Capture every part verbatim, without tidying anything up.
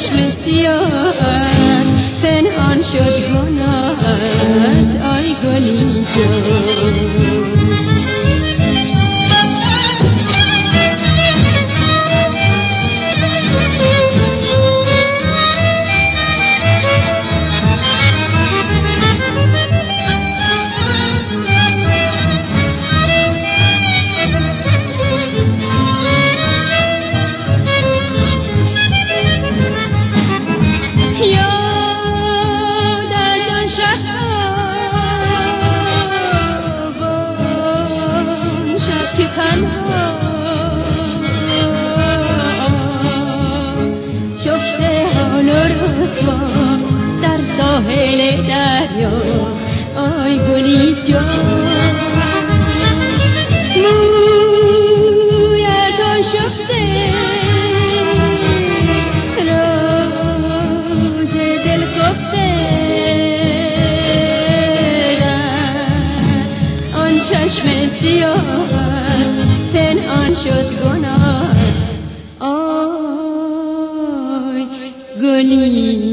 چشم سیاهت پنهان شد گناهت آی گلی جان. ساحل دریا آی گلی جان. مویتان شفته راز دل گفته آن چشم سیاهت پنهان شد گناه آی گلی.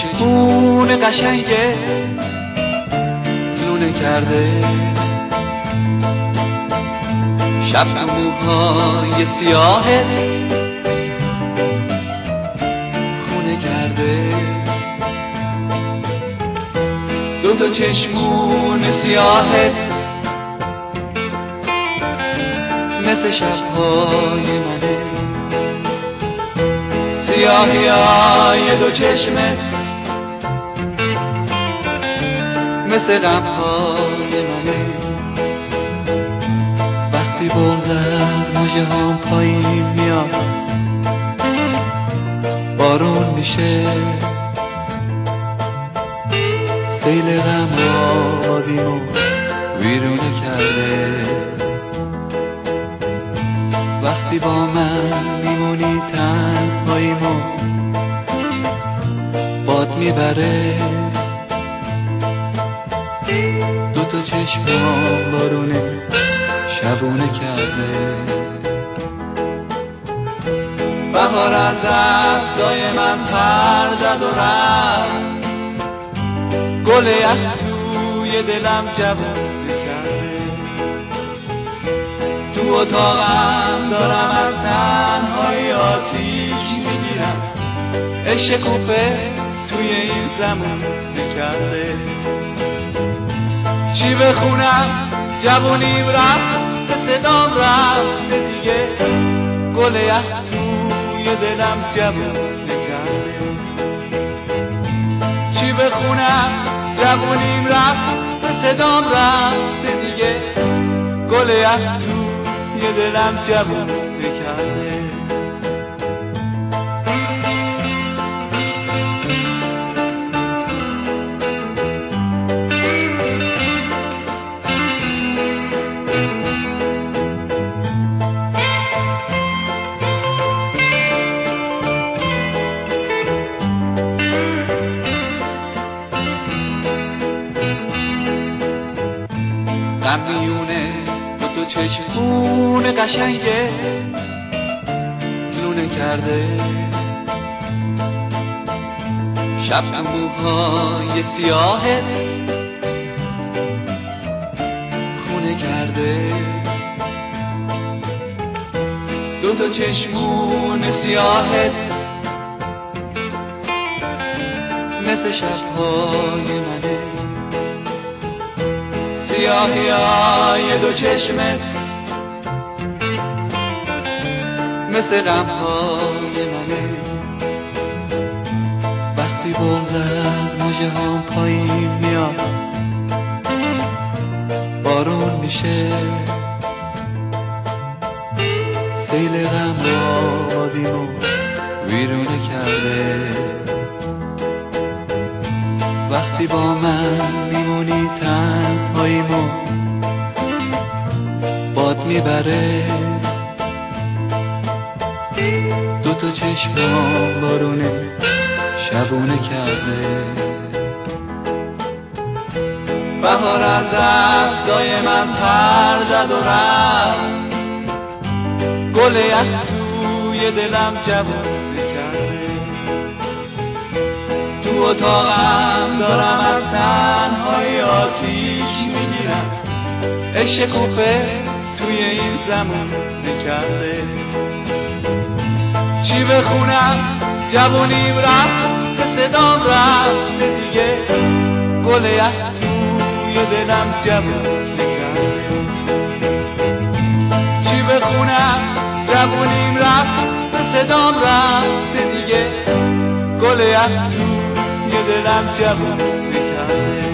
چشمون قشنگه لونه کرده، شب تو موهای سیاهت خونه کرده، دو تا چشمون سیاهت مثل شبهای منه، سیاهی های دو چشمت مثل غمهای منه، وقتی بغض از مژه هام پایین میاد بارون میشه، سیل غم آبادیمو ویرونه کرده، وقتی با من میمونی تنهاییمو باد میبره، دو تا چشمام بارونه شبونه کرده، بهار از دستای من پر زد و رفت، گل یخ توی دلم جوونه کرده، تو اتاقم دارم از تنهایی آتیش میگیرم، عشق کوفه توی این زمون نکرده، چی بخونم جوونیم رفت صدام رفت دیگه، گل یخ توی دلم جوون نکرده، چی بخونم جوونیم رفت صدام رفت دیگه، گل یخ توی دلم جوون نکرده. غمیونه دو تو چشمون قشنگه لونه کرده، شب تو موهای سیاهت خونه کرده، دو تا چشمون سیاهت مثل شبهای منه، سیاهی های دو چشمت مثل غمهای منه، وقتی بغض از مژه هام پایین میاد بارون میشه، سیل غم آبادیمو ویرونه کرده، وقتی با من میمونی تنهاییمو باد میبره، دو تا چشمام بارونه شبونه کرده، بهار از دستای من پر زد و رفت، گل یخ توی دلم جوونه کرده، تو اتاقم دارم از تنهایی آتیش میگیرم، عشق کوفه توی این زمون نکرده، چی بخونم جوونیم رفت صدام رفت دیگه، گل یخ توی دلم جوون نکرده، چی بخونم جوونیم رفت صدام رفت دیگه، گل یخ توی دلم جوون نکرده.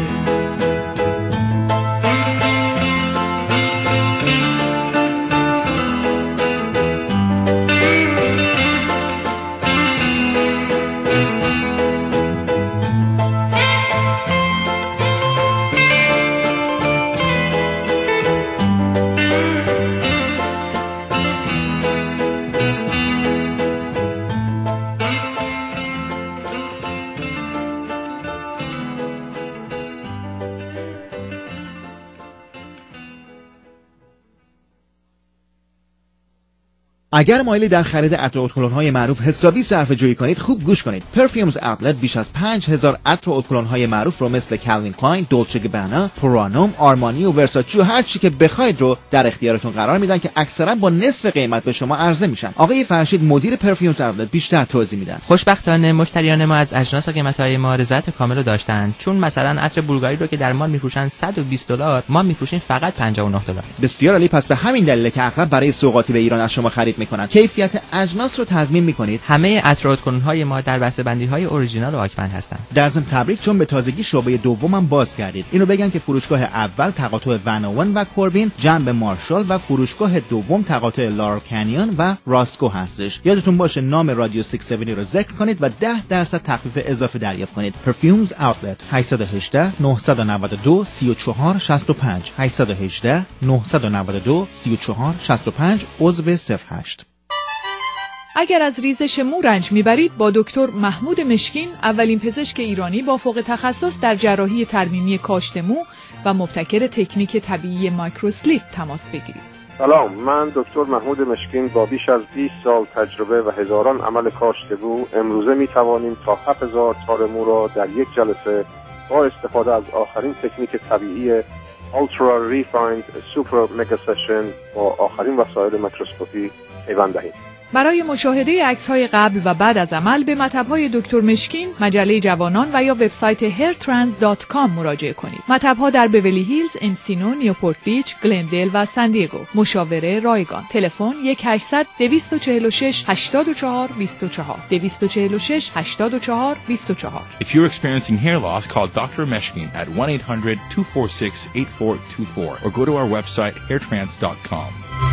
اگر مایلی در خرید عطر و ادکلون‌های معروف حسابی صرفه جویی کنید، خوب گوش کنید. پرفیومز اوتلت بیش از پنج هزار عطر و ادکلون‌های معروف رو مثل کالوین کلاین، دولچه گابانا، پورانوم، آرمانی و ورساچی و هر چی که بخواید رو در اختیارتون قرار میدن که اکثرا با نصف قیمت به شما عرضه میشن. آقای فرشید مدیر پرفیومز اوتلت بیشتر توضیح میدن. خوشبختانه مشتریان ما از اجناس و قیمت‌های ما رضایت کامل رو داشتن، چون مثلا عطر بولگاری رو که در مال میفروشن صد و بیست دلار، ما میفروشیم فقط پنجاه و نه دلار. بسیار عالی. پس به همین دلیل که اغلب برای سوغاتی به ایران از شما خرید میکنن. کیفیت اجناس رو تضمین میکنید. همه عطر و ادکلون‌های ما در بسته‌بندی‌های اورجینال و آکمند هستند. در ضمن تبریک، چون به تازگی شعبه دومم باز کردید. اینو بگم که فروشگاه اول تقاطع ونوون و کوربین جنب مارشال و فروشگاه دوم تقاطع لارل کانیون و راسکو هستش. یادتون باشه نام رادیو شصت و هفتاد رو ذکر کنید و ده درصد تخفیف اضافه دریافت کنید. پرفیومز اوتلت هشت یک هشت نه نه دو سه چهار شش پنج هشت یک هشت نه نه دو سه چهار شش پنج عضو صفر هشت. اگر از ریزش مو رنج میبرید، با دکتر محمود مشکین، اولین پزشک ایرانی با فوق تخصص در جراحی ترمیمی کاشت مو و مبتکر تکنیک طبیعی مایکروسلیپ تماس بگیرید. سلام، من دکتر محمود مشکین با بیش از بیست سال تجربه و هزاران عمل کاشت مو امروزه می توانیم تا هفت هزار تار مو را در یک جلسه با استفاده از آخرین تکنیک طبیعی Ultra Refined Super Mega Session با آخرین وسایل میکروسکوپی پیوند دهیم. برای مشاهده عکس‌های قبل و بعد از عمل به مطب‌های دکتر مشکین، مجله جوانان و یا وبسایت هیر ترانس دات کام مراجعه کنید. مطب‌ها در بیولی هیلز، انسینو، نیوپورت بیچ، گلندل و سان دیگو. مشاوره رایگان. تلفن یک هشتصد دویست و چهل و شش هشتاد و چهار بیست و چهار دویست و چهل و شش هشتاد و چهار بیست و چهار. If you're experiencing hair loss, call doctor Meshkin at one eight hundred two four six eight four two four or go to our website hair trance dot com.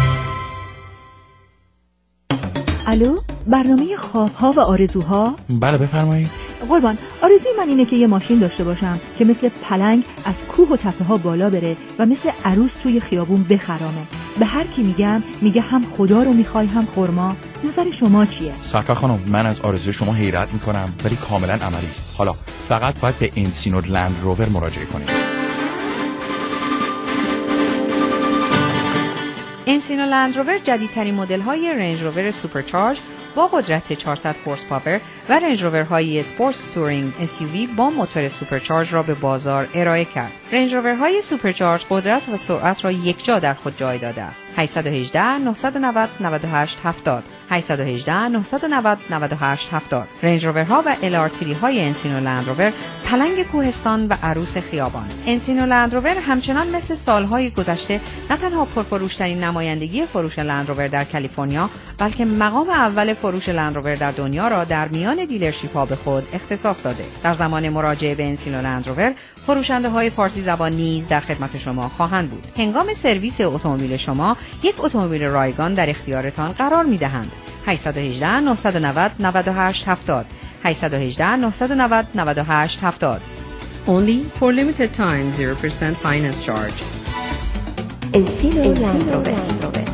الو، برنامه خواب‌ها و آرزوها؟ بله بفرمایید. قربان، آرزوی من اینه که یه ماشین داشته باشم که مثل پلنگ از کوه و تپه‌ها بالا بره و مثل عروس توی خیابون بخرامه. به هر کی میگم میگه هم خدا رو میخوای هم خرما. نظر شما چیه؟ سرکار خانم، من از آرزوی شما حیرت میکنم ولی کاملا عملی است. حالا فقط باید به انسینو لند روور مراجعه کنید. انسینو لند روور جدیدترین مدل‌های رنج روور سوپرچارج با قدرت چهارصد هورس پاور و رنج روورهای اسپورتس تورینگ اس یو وی با موتور سوپرچارج را به بازار ارائه کرد. رنج روورهای سوپرچارج قدرت و سرعت را یکجا در خود جای داده است. هشت یک هشت نه نه صفر نه هشت هفتاد هشت یک هشت نه نه صفر نه هشت هفتاد. رنج روورها و ال آر تری های انسینو لند روور پلنگ کوهستان و عروس خیابان. انسینو لند روور همچنان مثل سالهای گذشته نه تنها پرفروش‌ترین نمایندگی فروش لند روور در کالیفرنیا، بلکه مقام اول فروش لند روور در دنیا را در میان دیلرشیپ‌ها به خود اختصاص داده. در زمان مراجعه به انسینو لند روور، فروشنده‌های فارسی زبان نیز در خدمت شما خواهند بود. هنگام سرویس اتومبیل شما، یک اتومبیل رایگان در اختیارتان قرار می‌دهند. هشت یک هشت نه نه صفر نه نه هشت هفتاد هشت یک هشت نه نه صفر نه نه هشت هفتاد. Only for limited time zero percent finance charge. انسینو لند روور.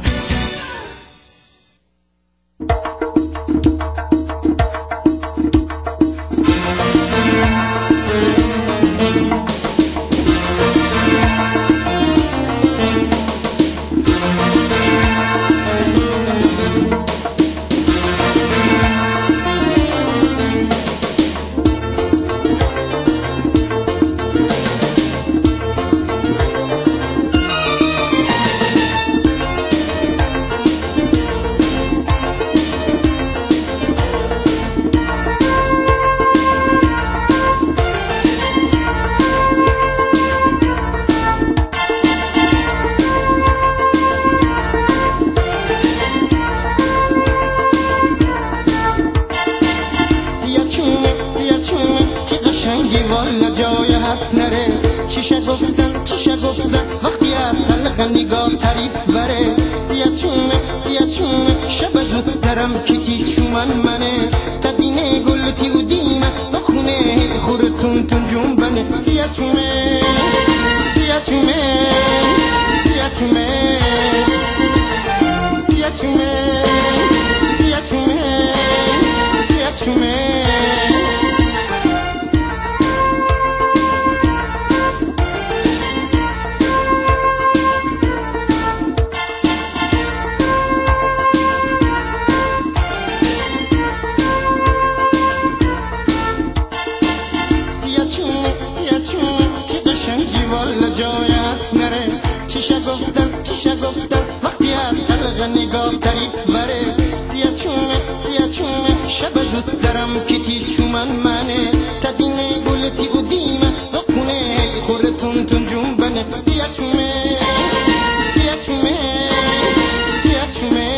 چیشا گفتن چیشا گفتن وقتی از خلق نگاه داری بره سیاه چومه سیاه چومه شب دوست دارم کتی چومن منه تدینه گلتی و دیمه سکونه خوره تون تون جنبنه سیاه چومه سیاه چومه سیاه چومه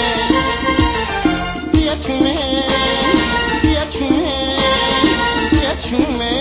سیاه چومه سیاه چومه سیاه چومه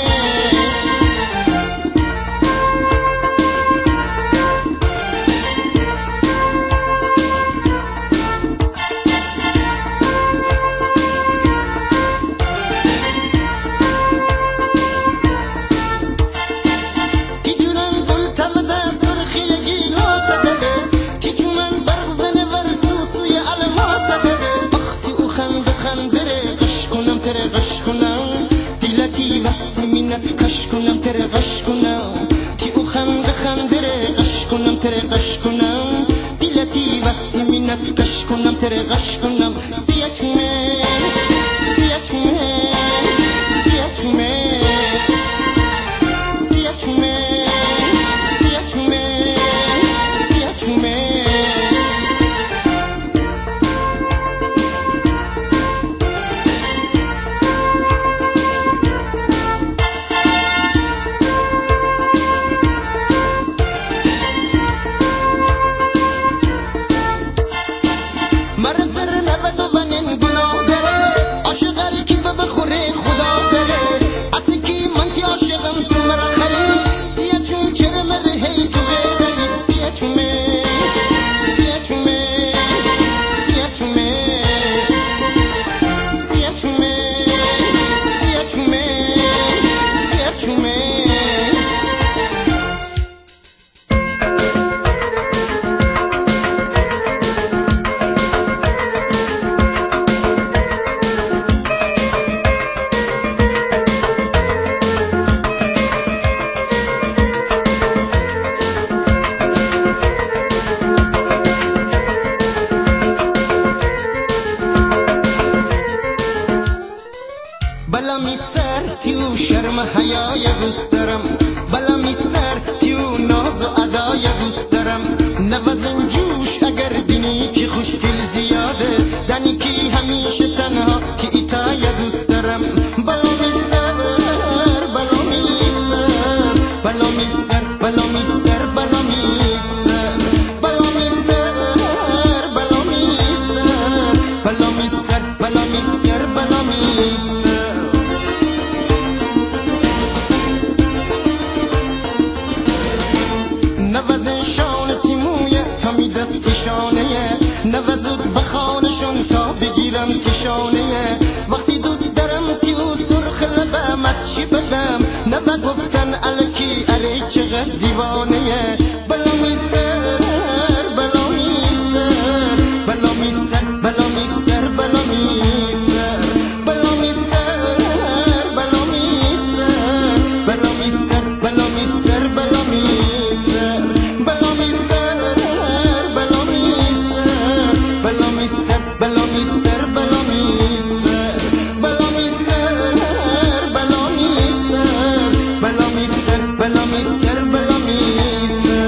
بلا میستر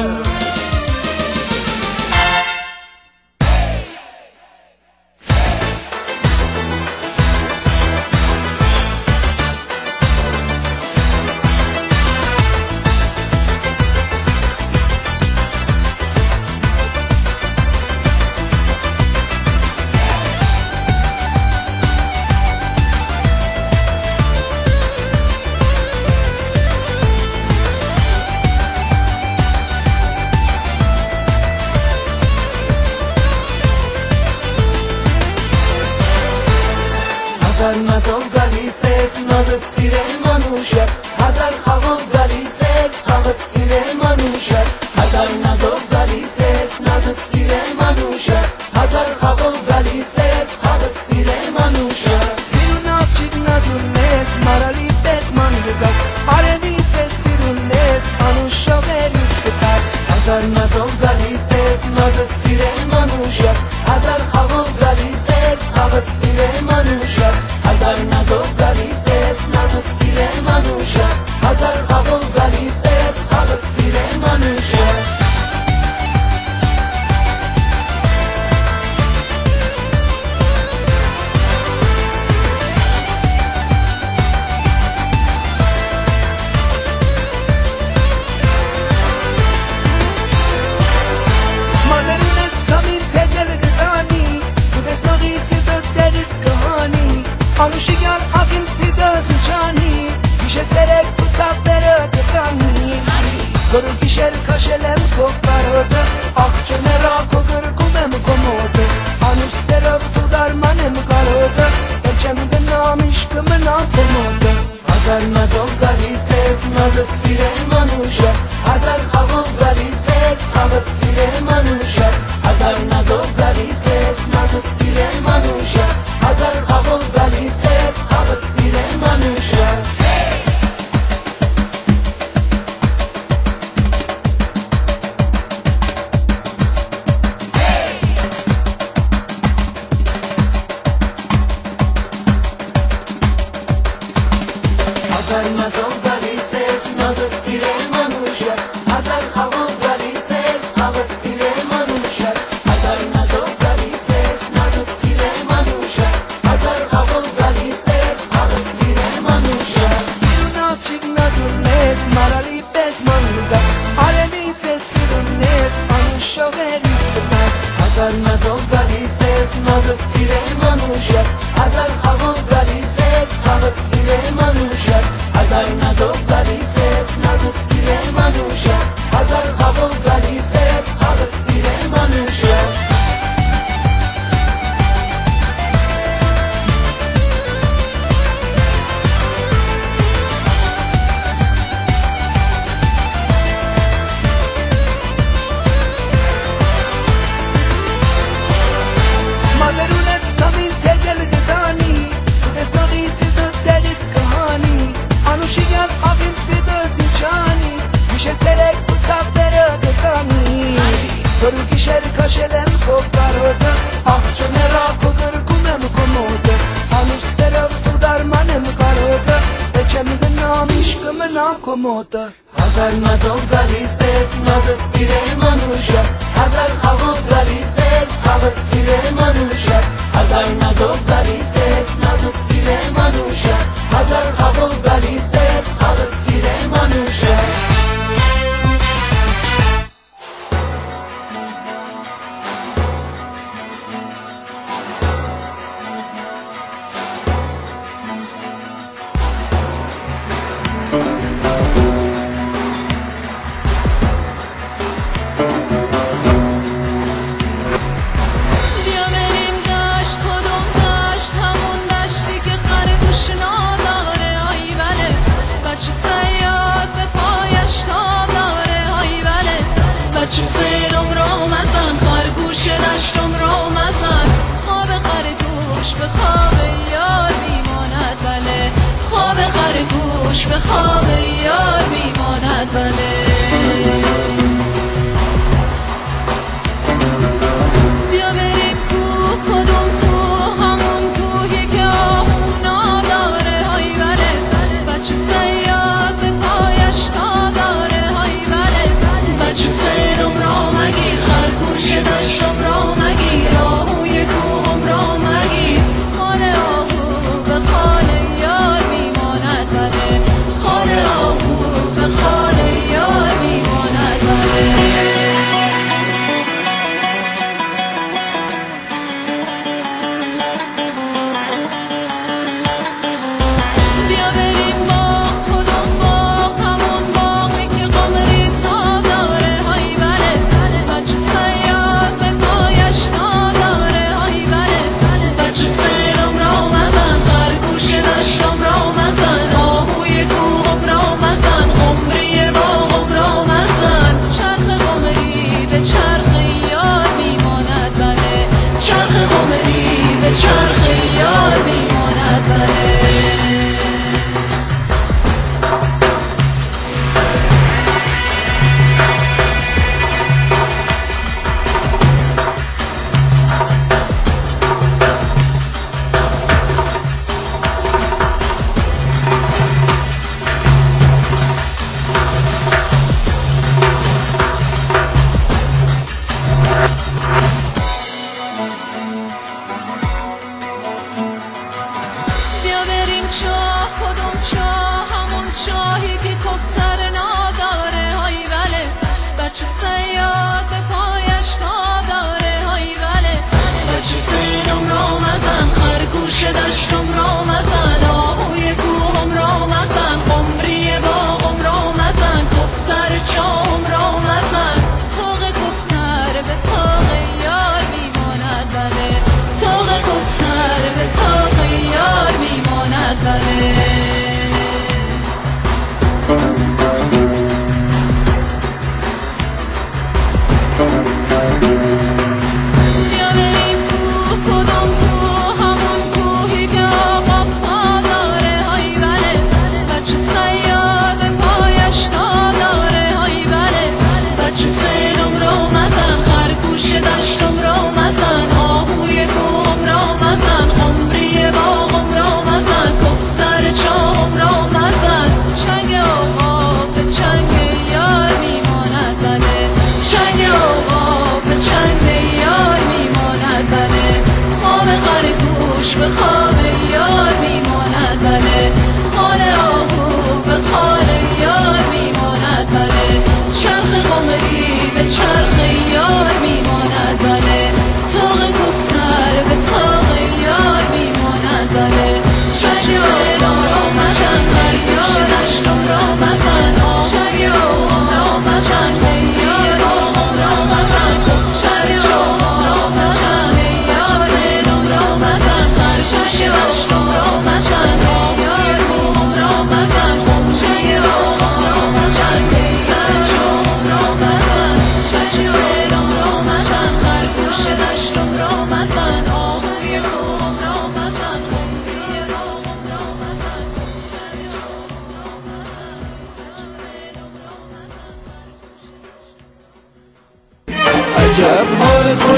Soru kişer kaşelem kopparodu Akçene rako gırgumem komodu Anüsterov tudarmanem karodu Elçemde nam işkımı nam komodu Hazar nazov gali ses nazıt sire manuşa Hazar xavov gali ses xavıt sire manuşa Hazar nazov gali ses nazıt sire manuşa Hazar xavov gali ses xavıt sire manuşa Hazar nazov gali ses nazıt sire manuşa Hazar xavov gali ses xavıt sire manuşa Hazar nazov gali ses nazıt sire manuşa Hazar xavov gali ses xavıt sire manuşa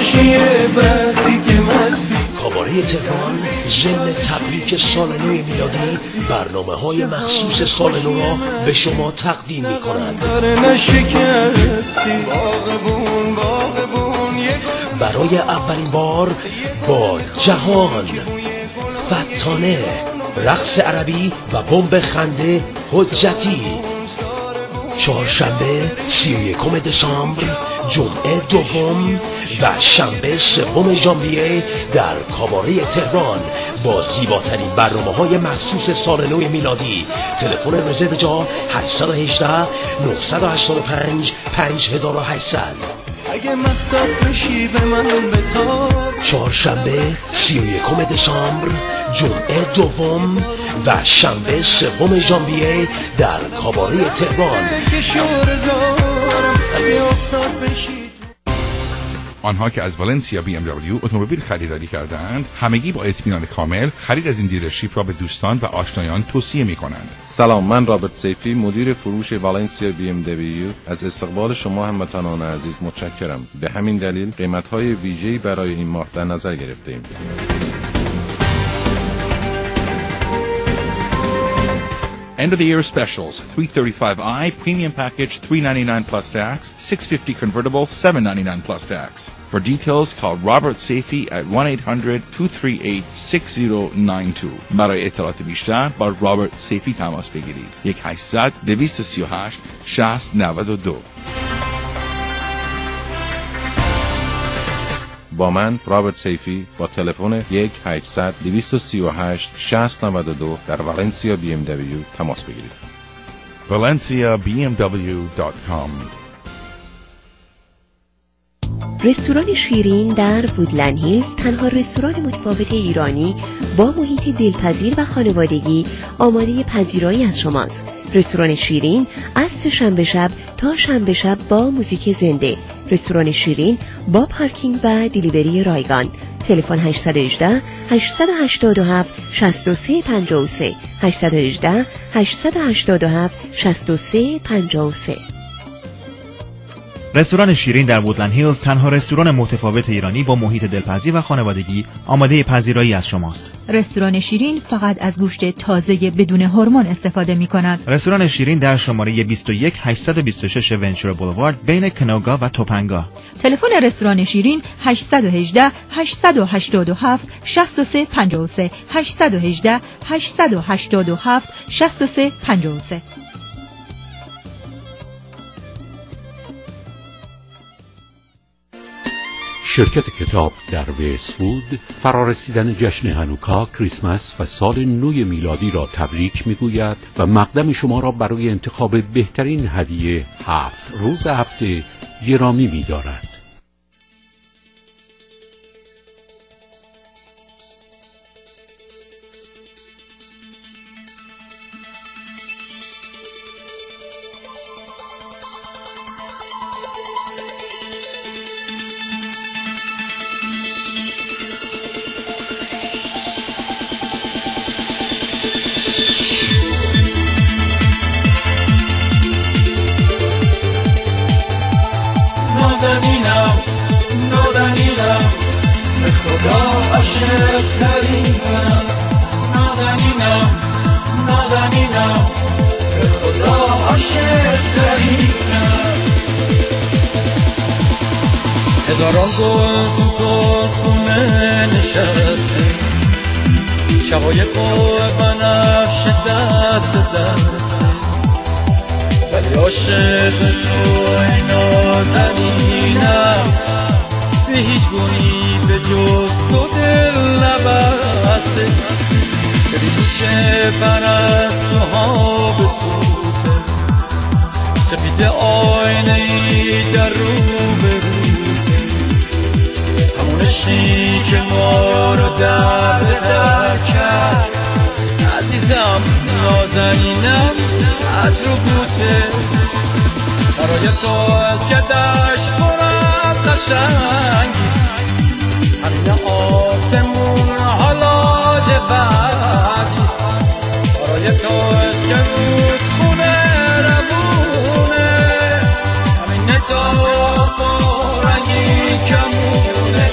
نشیه وقتی که مستی. کاباره تهران ضمن تبریک سال نو میلادی برنامه های مخصوص سال نو را به شما تقدیم می کند. برای اولین بار با جهان، فتانه، رقص عربی و بمب خنده حجتی، چهارشنبه سی و یکم دسامبر، جمعه دوم و شنبه سوم ژانویه در کاباره تهران با زیباترین برنامه‌های مخصوص سال نو میلادی. تلفن رزرو جا هشت یک هشت نه هشت پنج پنج هزار و هشتصد. اگه مختار بشی به من بتاب. چهارشنبه سی و یکم دسامبر، جمعه دوم و شنبه سوم ژانویه در کاباره تهران. آنها که از والنسیا بی ام دبلیو اتومبیل خریداری کردند همگی با اطمینان کامل خرید از این دیلرشیپ را به دوستان و آشنایان توصیه می کنند. سلام، من رابرت سیفی، مدیر فروش والنسیا بی ام دبلیو از استقبال شما هموطنان عزیز متشکرم. به همین دلیل قیمت‌های ویژه‌ای برای این ماه در نظر گرفته‌ایم. End of the year specials: three thirty-five i premium package three ninety-nine plus tax, six fifty convertible seven ninety-nine plus tax. For details call Robert Safey at one eight hundred two three eight six zero nine two. برای اطلاعات بیشتر با رابرت سیفی تماس بگیرید. یک هشتصد دویست و سی و هشت شصت نود و دو. با من رابرت سیفی با تلفن یک هشتصد دویست و سی و هشت شصت نود و دو در والنسیا بی ام دبلیو تماس بگیرید. valencia b m w dot com. رستوران شیرین در وودلند هیلز تنها رستوران متفاوت ایرانی با محیط دلپذیر و خانوادگی آماده پذیرایی از شماست. رستوران شیرین از سه‌شنبه شب تا شنبه شب با موزیک زنده. رستوران شیرین با پارکینگ و دیلیوری رایگان. تلفن هشت یک هشت هشت هشت هفت شش سه پنج سه هشت یک هشت هشت هشت هفت شش سه پنج سه. رستوران شیرین در وودلند هیلز تنها رستوران متفاوت ایرانی با محیط دلپذیر و خانوادگی آماده پذیرایی از شماست. رستوران شیرین فقط از گوشت تازه بدون هورمون استفاده می کند. رستوران شیرین در شماره بیست و یک هشتصد و بیست و شش ونچر بولوارد بین کنوگا و توپنگا. تلفن رستوران شیرین هشت یک هشت هشت هشت هفت شش سه پنج سه هشت یک هشت هشت هشت هفت شش سه پنج سه. شرکت کتاب در وست‌وود فرارسیدن جشن هانوکا، کریسمس و سال نو میلادی را تبریک میگوید و مقدم شما را برای انتخاب بهترین هدیه هفت روز هفته گرامی می‌دارد. هزاران گل تو گلخونه نشسته، شقایق و بنفشه دست دسته، ولی عاشق توی نازنینم به هیچ گونی به جز تو دل نبسته. ببین دوشه پرستوها به سوته، سپید آینه ای در رو به همونشی که ما رو در به در کرد. عزیزم نازنینم از رو بوته، برای تو از گدش پرم قشنگیست، همین آسمون حالا جبردیست. برای تو از گرود خونه ربونه، همین تو با رنگی کمونه.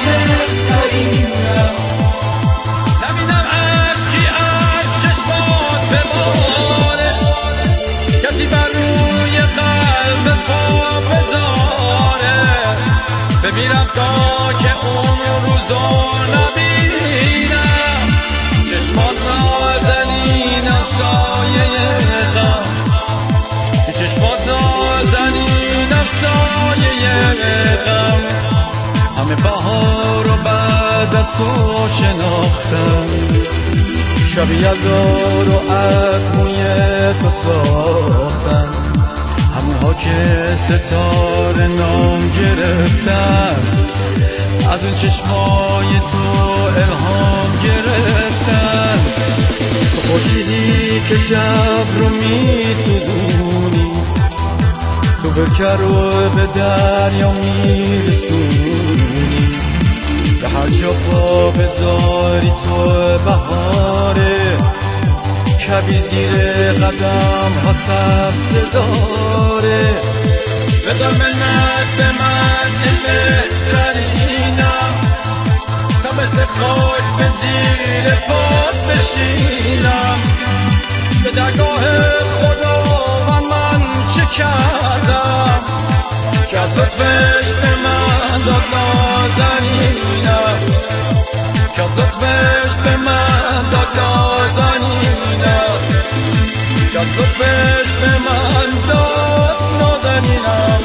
عاشق ترینم نبینم عشقی از چشمات بباره کسی بر روی قلب پا بذاره بمیرم تا که اون روزا نبینم چشمات نازنینم سایه غم چشمات نازنینم سایه غم همه بهار و بعد از تو شناختم شب یلدا رو از موی تو ساختم همونها که ستاره نام گرفتن از اون چشمای تو الهام گرفتن تو خورشیدی که شب رو میتونی تو برکه رو به دریا میرسونی به هر جا پا بذاری تو بهاره کبیر زیر قدم ها سبز داره بذار منت به من بهترینم تا مثل خاک به زیر پات بشینم به درگاه خدا و من چه کردم که از لطفش به من داد نازنینم که از لطفش به من داد نازنینم که از لطفش به من داد نازنینم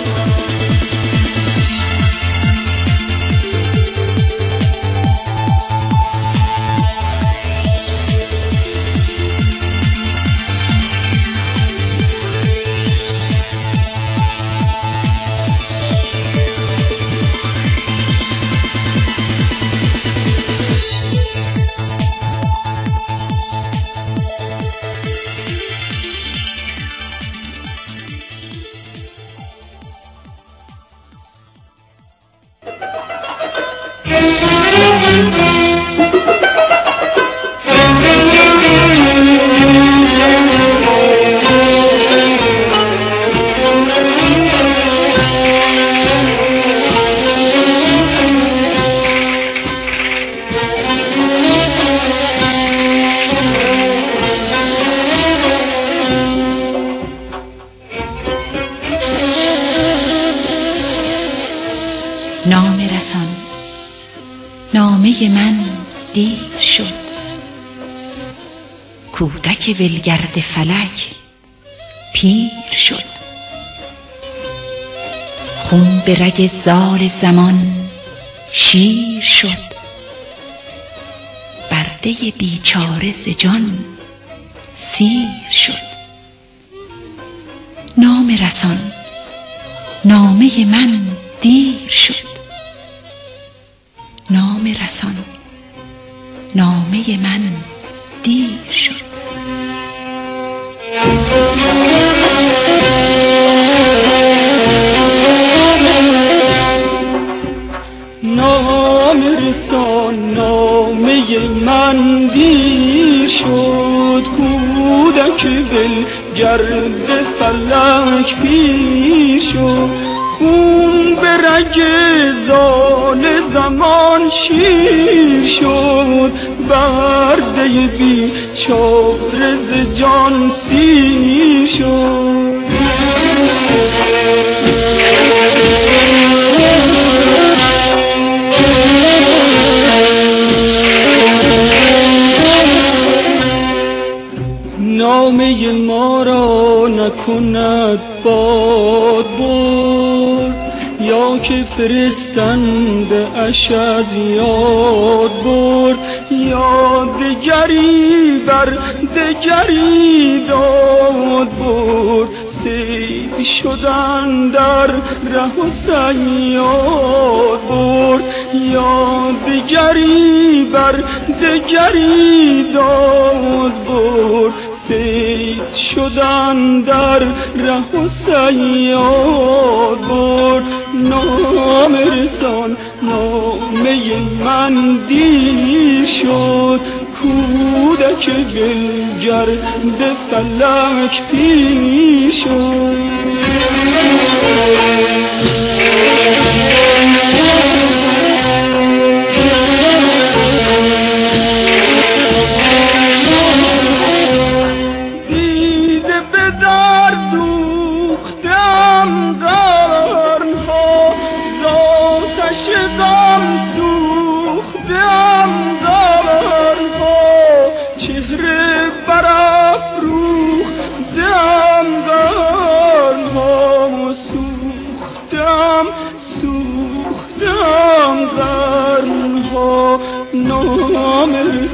نامه رسان نامه من دیر شد کودک ولگرد فلک پیر شد خون به رگ زال زمان شیر شد برده بیچاره ز جان سیر شد نامه رسان نامه من دیر شد نامه رسان نامه من دیر شد نامه رسان نامه من دیر شد کودک ولگرد فلک پیر شد خون به رگ زال زمان شیر شد برده بیچاره ز جان سیر شد نامه ما را نکند باد برد یا که فرستنده اش از یاد برد یا دگری بر دگری داد برد سید شدن در ره و صیاد برد یا دگری بر دگری داد برد سید شدن در ره و صیاد برد نامه رسان نامه من دیر شد کودک ولگرد فلک پیر شد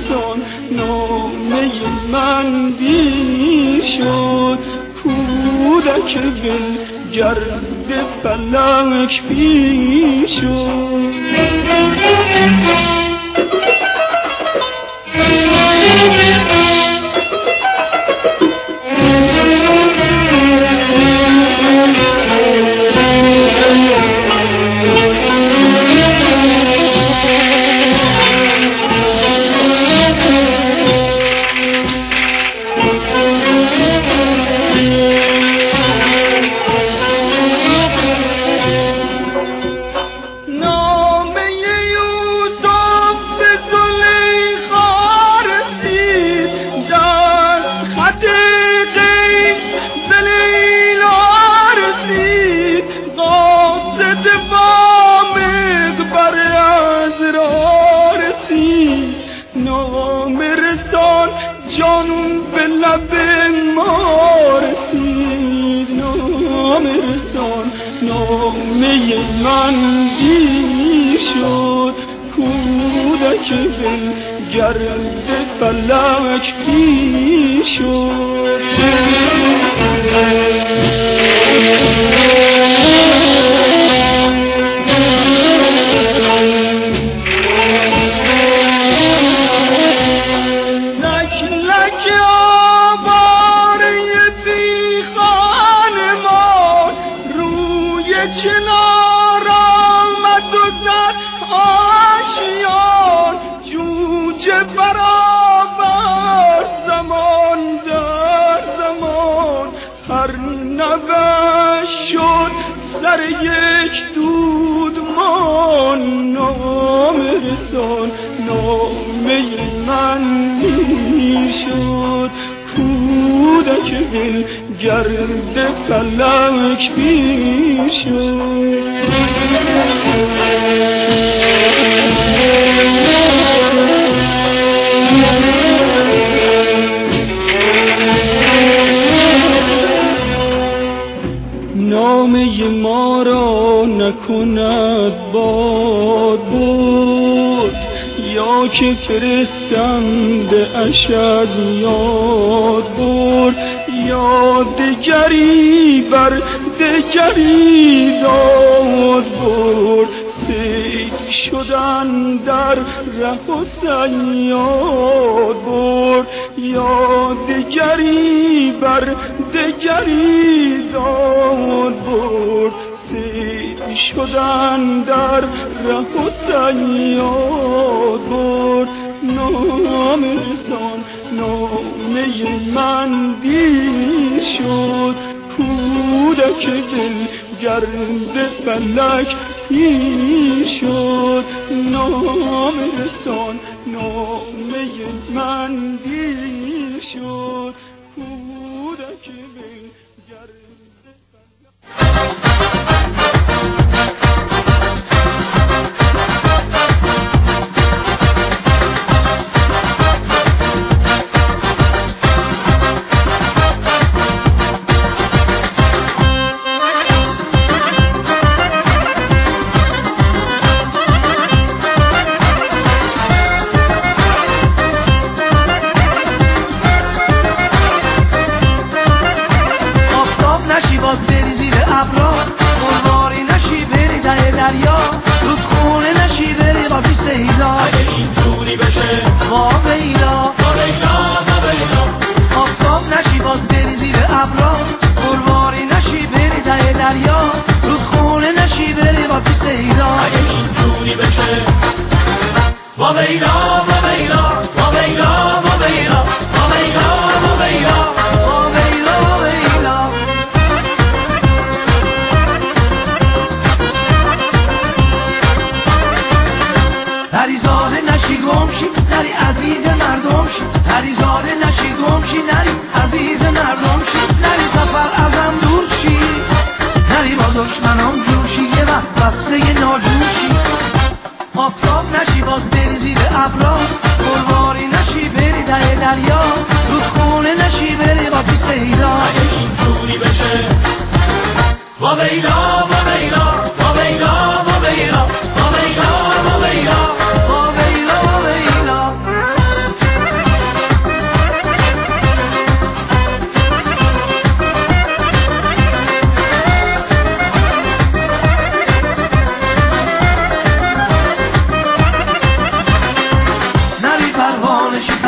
رسان نامه من دیر شد کودک بل گرد فلک پیر شد اش از یاد برد یاد دگری بر دگری داد برد سید شدن در ره و صیاد برد یاد دگری بر دگری داد برد سید شدن در ره و صیاد برد نام رسان نامه من دیر شد کودک دل گرد فلک پیر شد نام رسان نامه من دیر شد کودک دل گرد فلک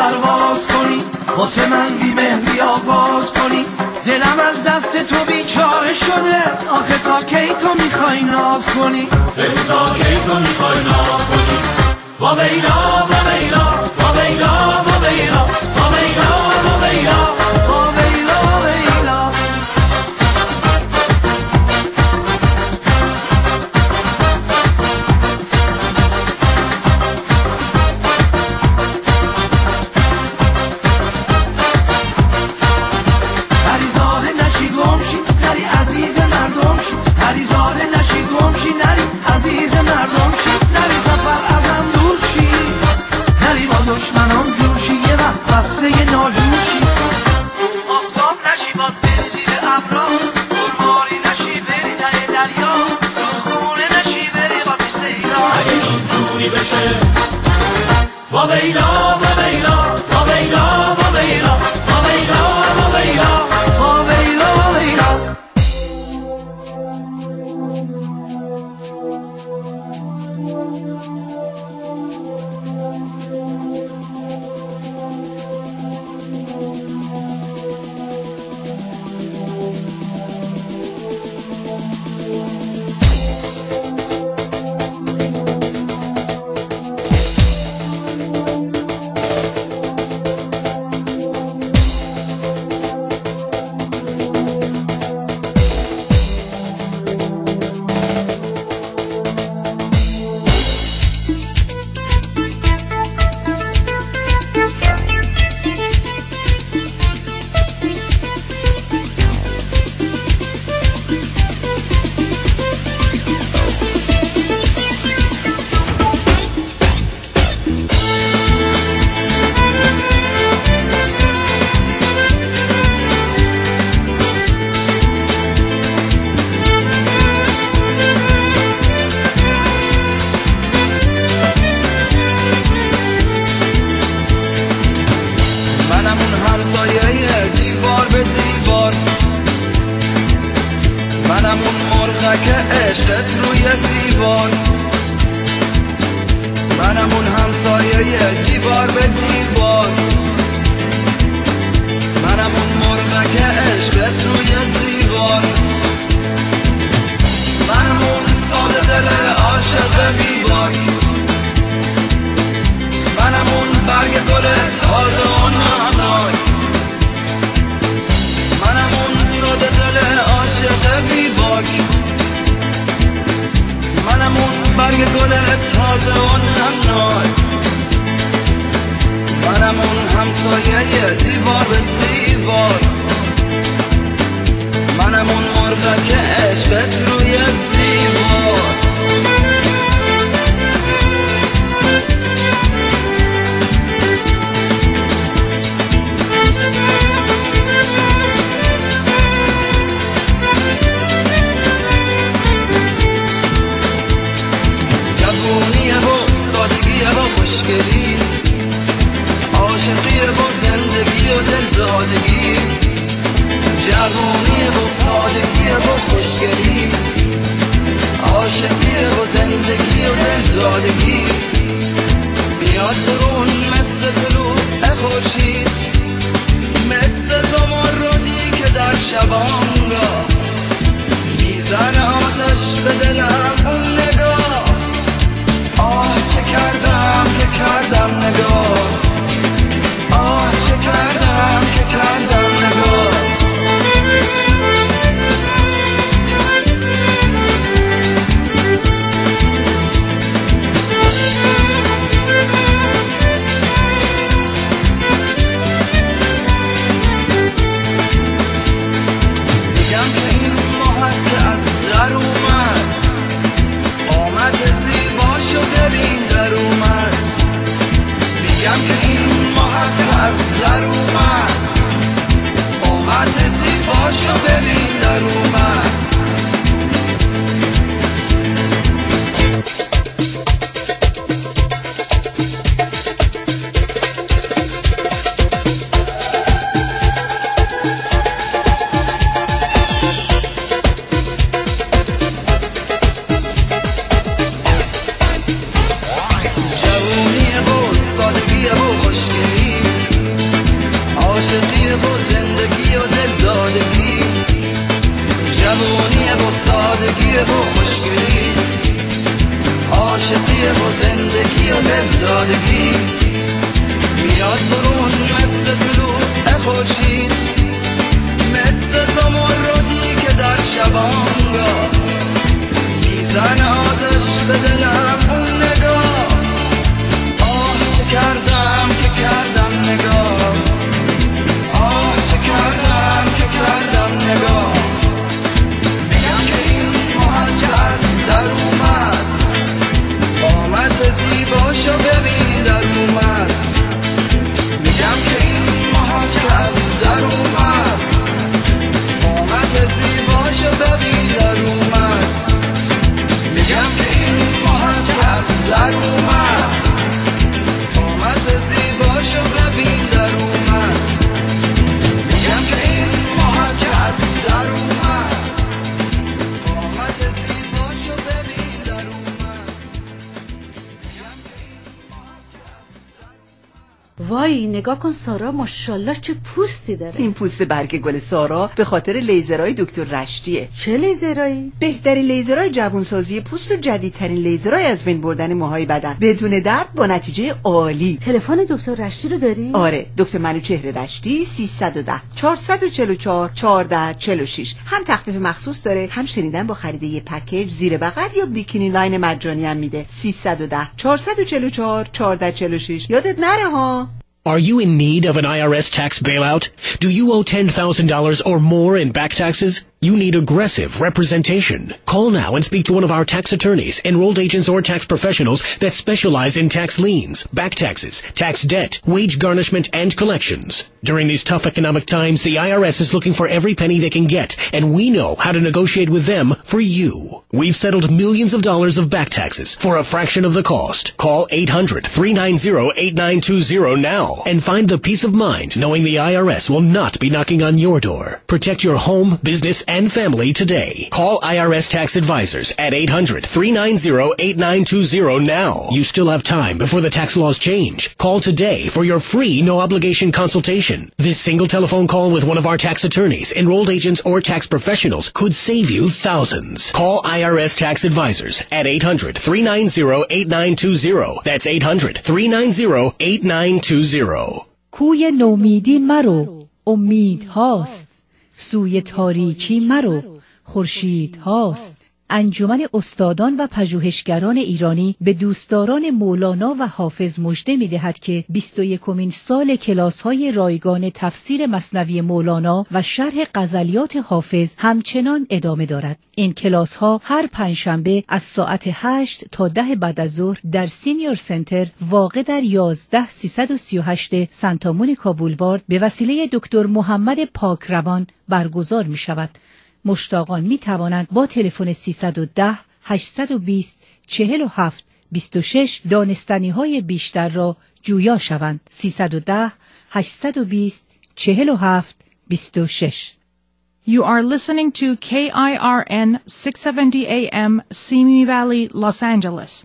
پرواز کنی، واسه من بی مهری آغاز کنی. دلم از دست تو بیچاره شده، آخه تا کی تو میخوای ناز کنی؟ تا کی تو میخوای ناز کنی؟ وا ویلا وا ویلا وا ویلا وا ویلا وا ویلا وا ویلا وا ویلا ویلا. پریزاده نشی گم شی نری عزیز مردم شی، پریزاده نشی گم شی نری عزیز مردم شی، نری سفر ازم دور شی، نری با دشمنان جور شی، یه وقت بسته ناجور شی. آفتاب نشی باز بری زیر ابرا، برماری نشی بری ته دریا، رودخونه نشی بری قاطی سیلا. اگه اینجوری بشه وا ویلا وا ویلا وا ویلا وا ویلا وا ویلا وا ویلا وا ویلا وا ویلا. عاشقیه با زندگی وای نگاه کن سارا، ماشاءالله چه پوستی داره. این پوست برگ گل سارا به خاطر لیزرهای دکتر رشتیه. چه لیزرایی؟ بهترین لیزرهای جوانسازی پوست و جدیدترین لیزرهای از بین بردن موهای بدن بدون درد با نتیجه عالی. تلفن دکتر رشتی رو داری؟ آره، دکتر منوچهر رشتی سیصد و ده چهارصد و چهل و چهار چهارده چهل و شش. هم تخفیف مخصوص داره، هم شنیدن با خرید یه پکیج زیر بغل یا بیکینی لاین مجانی هم میده. سیصد و ده چهارصد و چهل و چهار چهارده چهل و شش. یادت نره ها. Are you in need of an I R S tax bailout? Do you owe ten thousand dollars or more in back taxes? You need aggressive representation. Call now and speak to one of our tax attorneys, enrolled agents, or tax professionals that specialize in tax liens, back taxes, tax debt, wage garnishment, and collections. During these tough economic times, the I R S is looking for every penny they can get, and we know how to negotiate with them for you. We've settled millions of dollars of back taxes for a fraction of the cost. Call eight hundred, three nine zero, eight nine two zero now and find the peace of mind knowing the I R S will not be knocking on your door. Protect your home, business, and family today. Call I R S Tax Advisors at eight hundred, three nine zero, eight nine two zero now. You still have time before the tax laws change. Call today for your free no-obligation consultation. This single telephone call with one of our tax attorneys, enrolled agents, or tax professionals could save you thousands. Call I R S Tax Advisors at eight hundred, three nine zero, eight nine two zero. That's eight hundred, three nine zero, eight nine two zero. کوی نومیدی مرو، امید هاست. سوی تاریکی مرو، خورشید هاست. انجمن استادان و پژوهشگران ایرانی به دوستداران مولانا و حافظ مژده می‌دهد که بیست و یکمین سال کلاس‌های رایگان تفسیر مثنوی مولانا و شرح غزلیات حافظ همچنان ادامه دارد. این کلاس‌ها هر پنجشنبه از ساعت هشت تا ده بعد از ظهر در سینیور سنتر واقع در یازده سیصد و سی و هشت سانتا مونیکا بولوارد به وسیله دکتر محمد پاکروان برگزار می‌شود. مشتاقان می توانند با تلفن سیصد و ده، هشتصد و بیست، چهل و هفت، بیست و شش دانستنی های بیشتر را جویا شوند. سیصد و ده، هشتصد و بیست، چهل و هفت، بیست و شش. You are listening to K I R N six seventy A M Simi Valley, Los Angeles.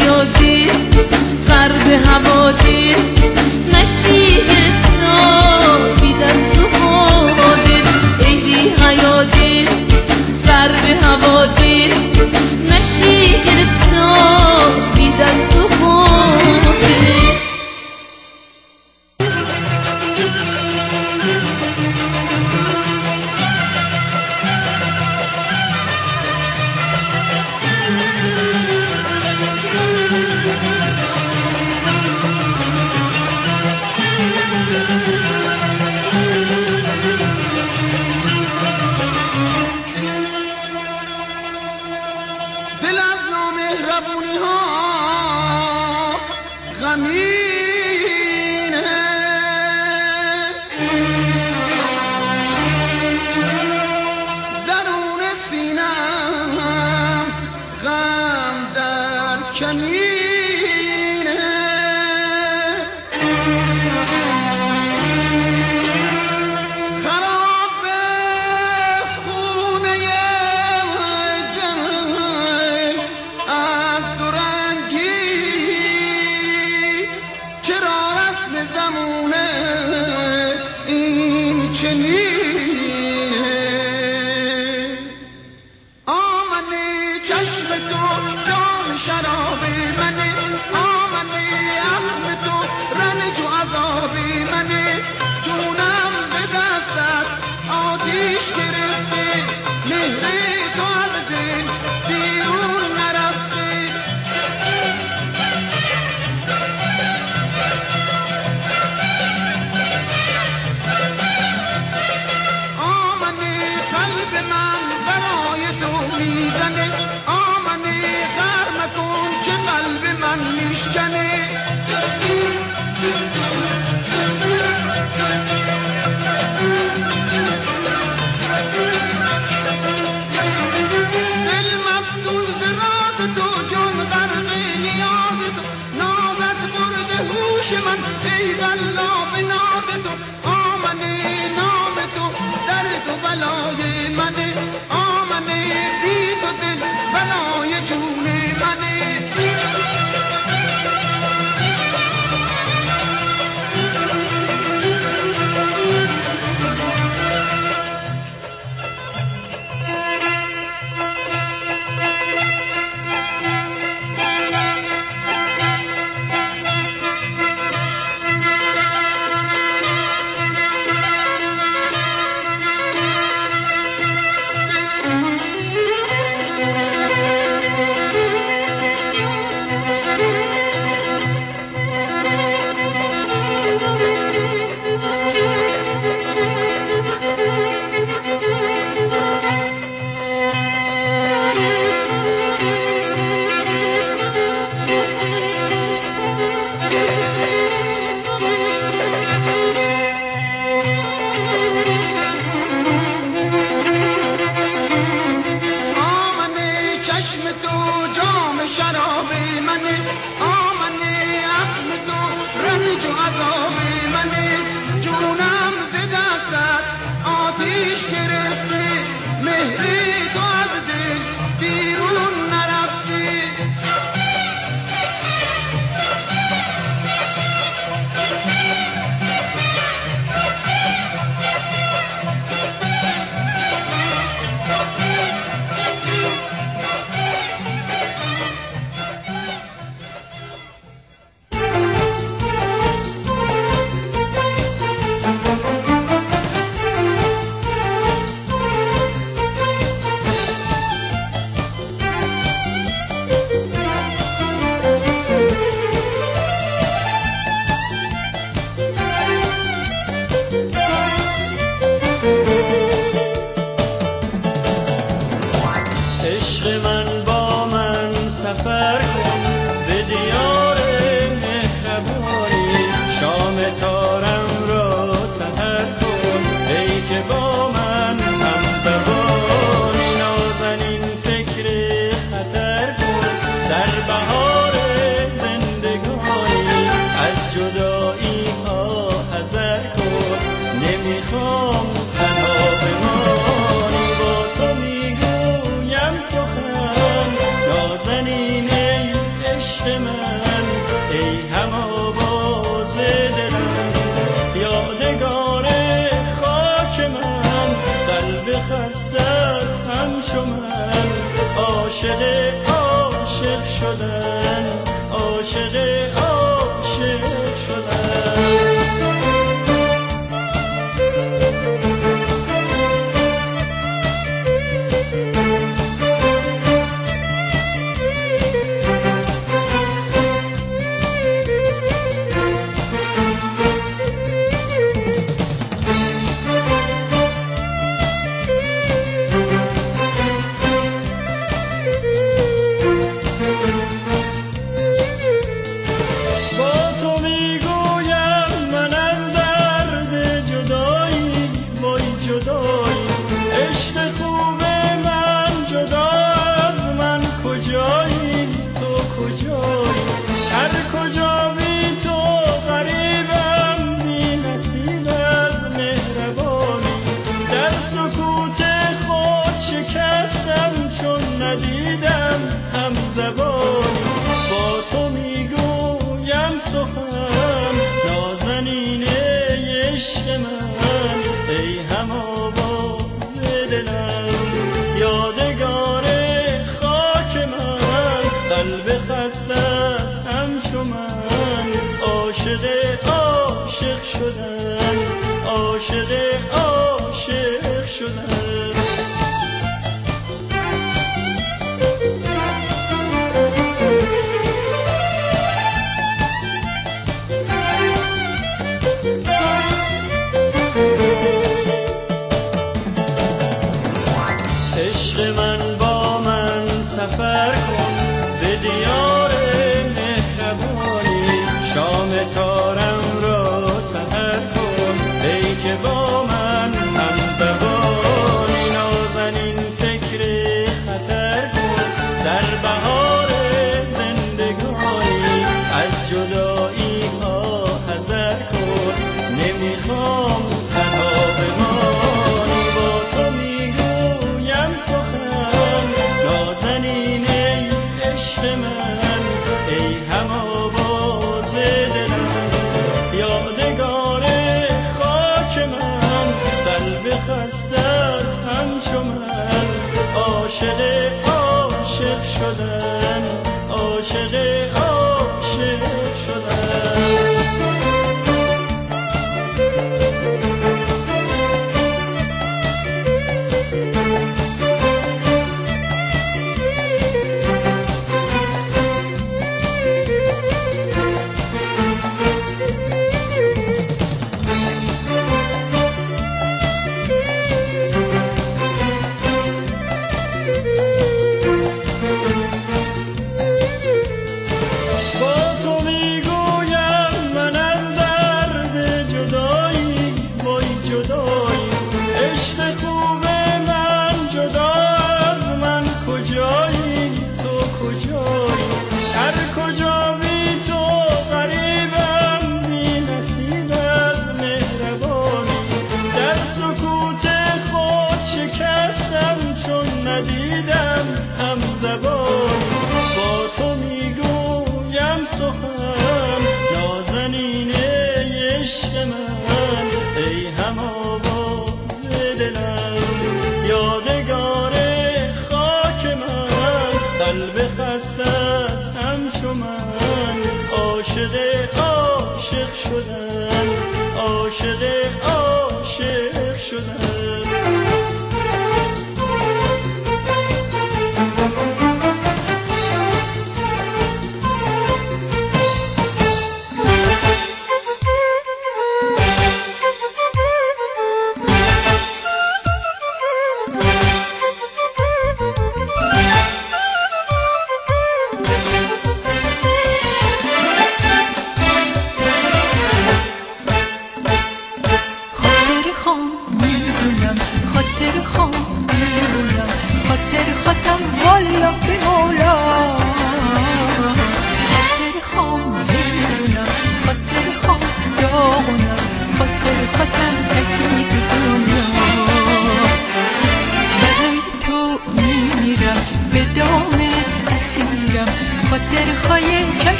حیاتی سر به هواتی نشی گرفتا بی دست و خودت ای بی حیاتی سر به هواتی نشی گرفتا بی دست و خودت من ای هم آواز دلم، یادگار خاک من، قلب خستت همچو من، عاشق عاشق شدن، عاشق عاشق شدن.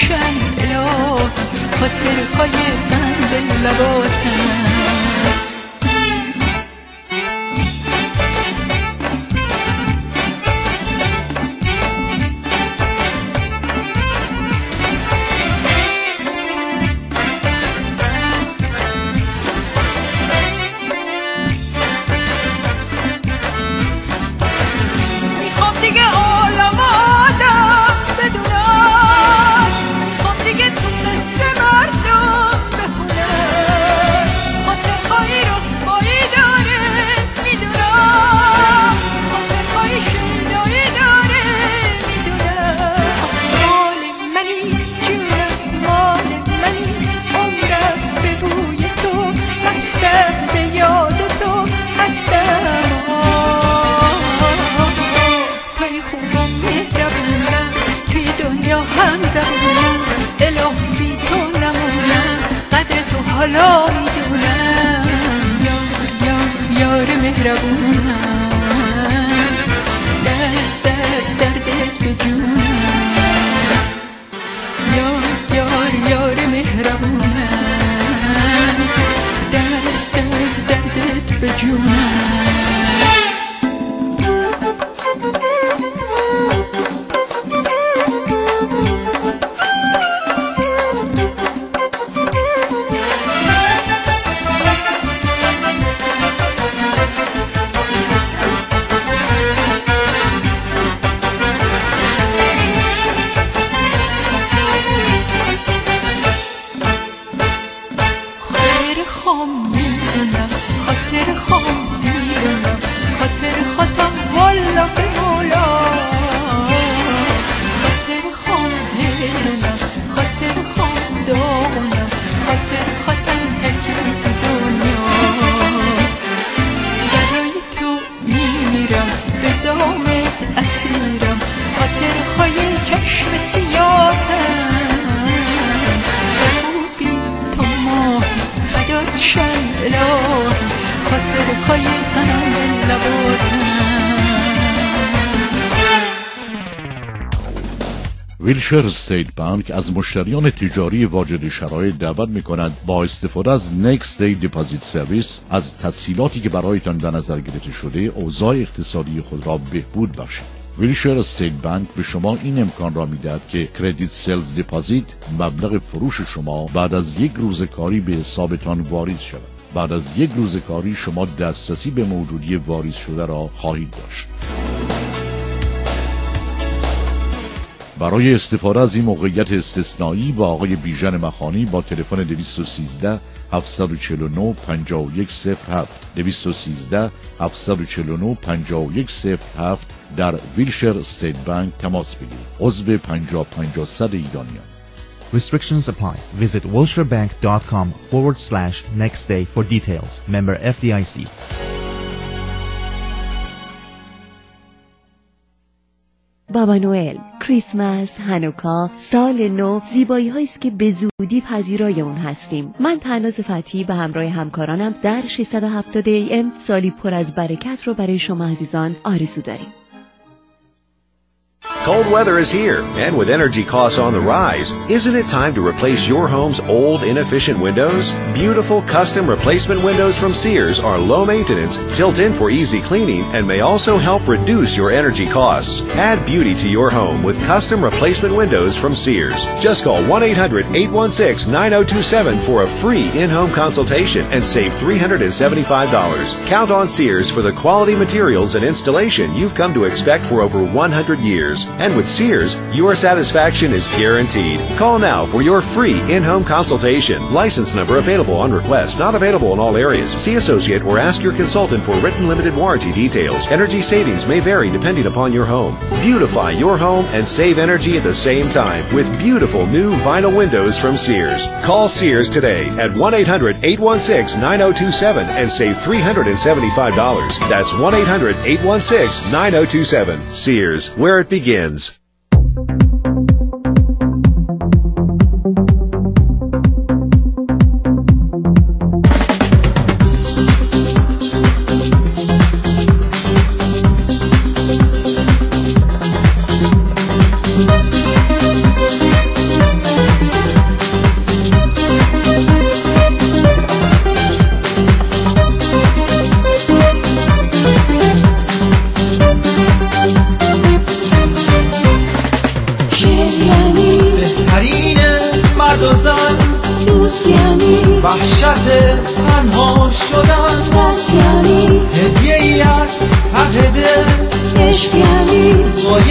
فداشن الهی خاطرهای بند لباتم. حالا میدونم یار یار یار مهربونم درد درد دردت به جونم یار یار یار مهربونم درد درد دردت به جونم. ویلشر استیت بانک از مشتریان تجاری واجد شرایط دعوت می‌کند با استفاده از Next Day Deposit Service از تسهیلاتی که برایتان در نظر گرفته شده اوضاع اقتصادی خود را بهبود بخشید. ویلشر استیت بانک به شما این امکان را می‌دهد که کردیت سلز دپازیت مبلغ فروش شما بعد از یک روز کاری به حسابتان واریز شود. بعد از یک روز کاری شما دسترسی به موجودی واریز شده را خواهید داشت. برای استفاده از این موقعیت استثنایی با آقای بیژن مخانی با تلفن دویست و سیزده هفتصد و چهل و نه پنجاه و یک صفر هفت دویست و سیزده هفتصد و چهل و نه پنجاه و یک صفر هفت در ویلشر استیت بانک تماس بگیرید. عضو پنجاه پنجاه صد ایرانیان. Restrictions apply. Visit wilshirbank.com forward slash next day for details. Member F D I C. بابا نوئل، کریسمس، هانوکا، سال نو زیبایی هایی است که به زودی پذیرای اون هستیم. من تناز فتحی به همراه همکارانم در ششصد و هفتاد ای ام سالی پر از برکت رو برای شما عزیزان آرزو داریم. Cold weather is here, and with energy costs on the rise, isn't it time to replace your home's old, inefficient windows? Beautiful custom replacement windows from Sears are low maintenance, tilt in for easy cleaning, and may also help reduce your energy costs. Add beauty to your home with custom replacement windows from Sears. Just call one eight hundred eight one six nine zero two seven for a free in-home consultation and save three hundred seventy-five dollars. Count on Sears for the quality materials and installation you've come to expect for over one hundred years. And with Sears, your satisfaction is guaranteed. Call now for your free in-home consultation. License number available on request. Not available in all areas. See associate or ask your consultant for written limited warranty details. Energy savings may vary depending upon your home. Beautify your home and save energy at the same time with beautiful new vinyl windows from Sears. Call Sears today at one eight hundred eight one six nine zero two seven and save three hundred seventy-five dollars. That's one eight hundred eight one six nine zero two seven. Sears, where it begins.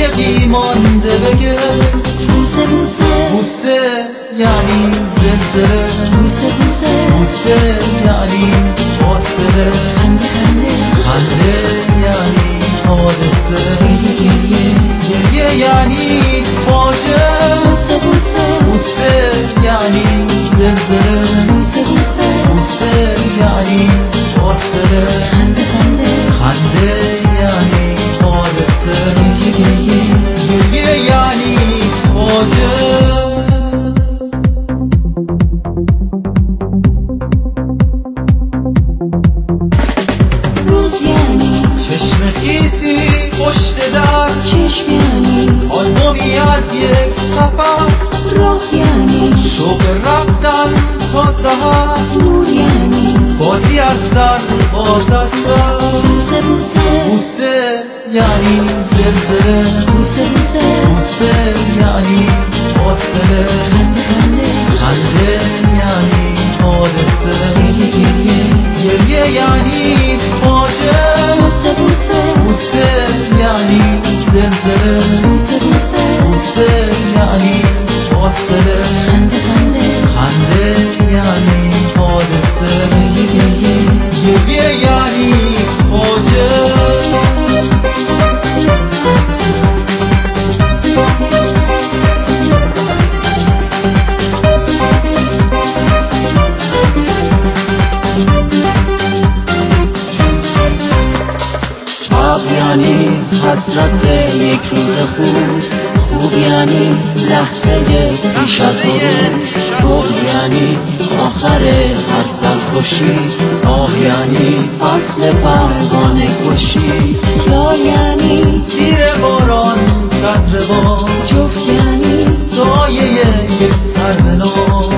قایقی مانده بگه بوسه بوسه بوسه یعنی زلزله بوسه بوسه بوسه یعنی فاصله خنده خنده خنده یعنی حادثه گریه گریه یعنی فاجعه بوسه بوسه بوسه یعنی زلزله بوسه بوسه بوسه یعنی فاصله خنده خنده خنده یعنی حادثه گریه گریه یعنی فاجعه چشم خیسی پشت در چشم یعنی آلبومی از یک سفر راه یعنی شوق رفتن تا سحر نور یعنی بازی از سر باز از سر بوسه بوسه بوسه یعنی زلزله بوسه بوسه بوسه یعنی فاصله خنده خنده خنده یعنی حادثه گریه گریه یعنی فاجعه بوسه بوسه بوسه یعنی زلزله بوسه بوسه بوسه یعنی فاصله خنده خنده خنده یعنی حادثه گریه گریه یعنی فاجعه یعنی حسرت یک روز خوب خوب یعنی لحظه پیش از غروب بغض یعنی آخر هر سرخوشی آه یعنی فصل پروانه کشی یار یعنی زیر باران چتر باد جفت یعنی سایه یک سربنار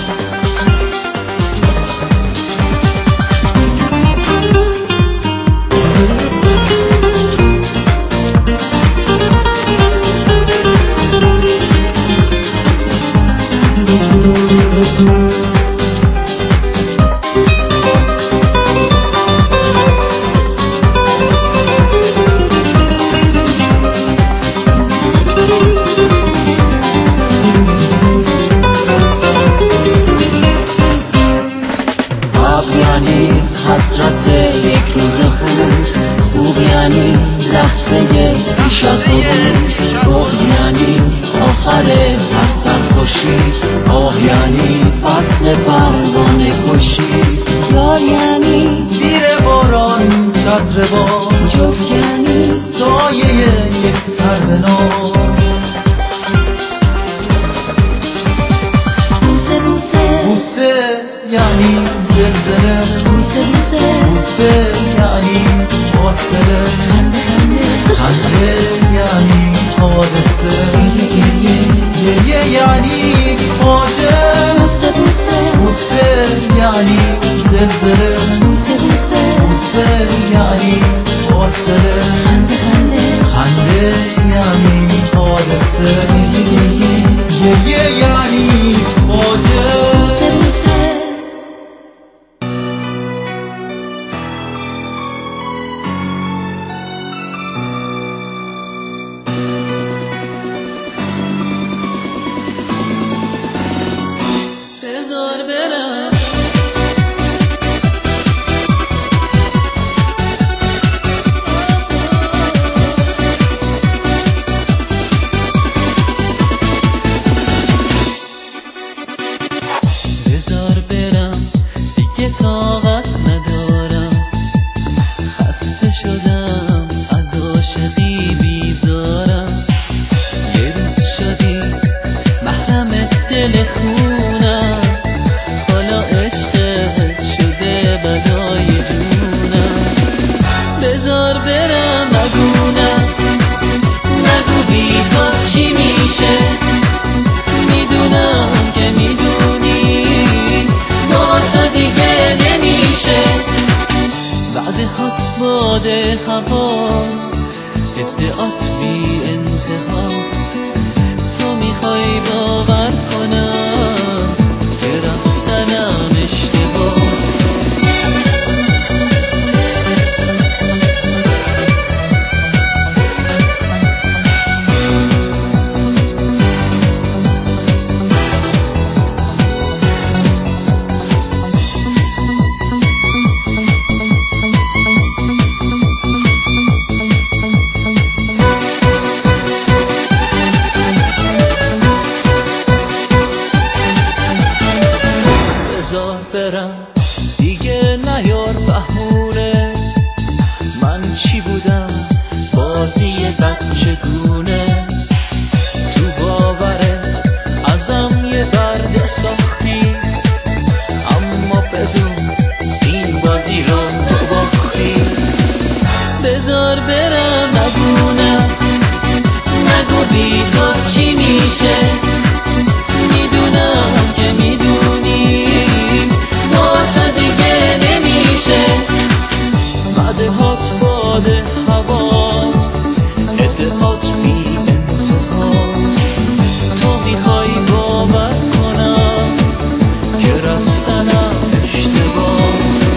حسرت یک روز خوب خوب یعنی لحظه پیش از غروب بغض یعنی آخر هر سرخوشی آه یعنی فصل پروانه کشی یار یعنی زیر باران چتر باد جفت یعنی سایه یک سربنار بوسه بوسه بوسه یعنی زلزله بوسه بوسه بوسه یعنی فاصله خنده خنده خنده یعنی حادثه گریه گریه یعنی فاجعه بوسه بوسه بوسه یعنی زلزله بوسه بوسه بوسه یعنی فاصله خنده خنده خنده یعنی حادثه گریه گریه یعنی فاجعه بوسه بوسه بذار برم بذار برم دیگه طاقت ندارم خسته شدم از عاشقی بیزارم یه روز شدی محرم دل خونم حالا عشقت شده بلای جونم بذار برم نگونم نگو بی تو چی میشه میدونم که میدونی با تو دیگه نمیشه بعد هات باده هواست ادعات بی انتهاست تو میخوای باور کنم که رفتنم اشتباست بذار برم نگو نه نگو بی تو چی میشه میدونم که میدونی با تو دیگه نمیشه بعد هات باد حواس ادعات بی انتهاست تو میخوای باور کنم که رفتنم اشتباهست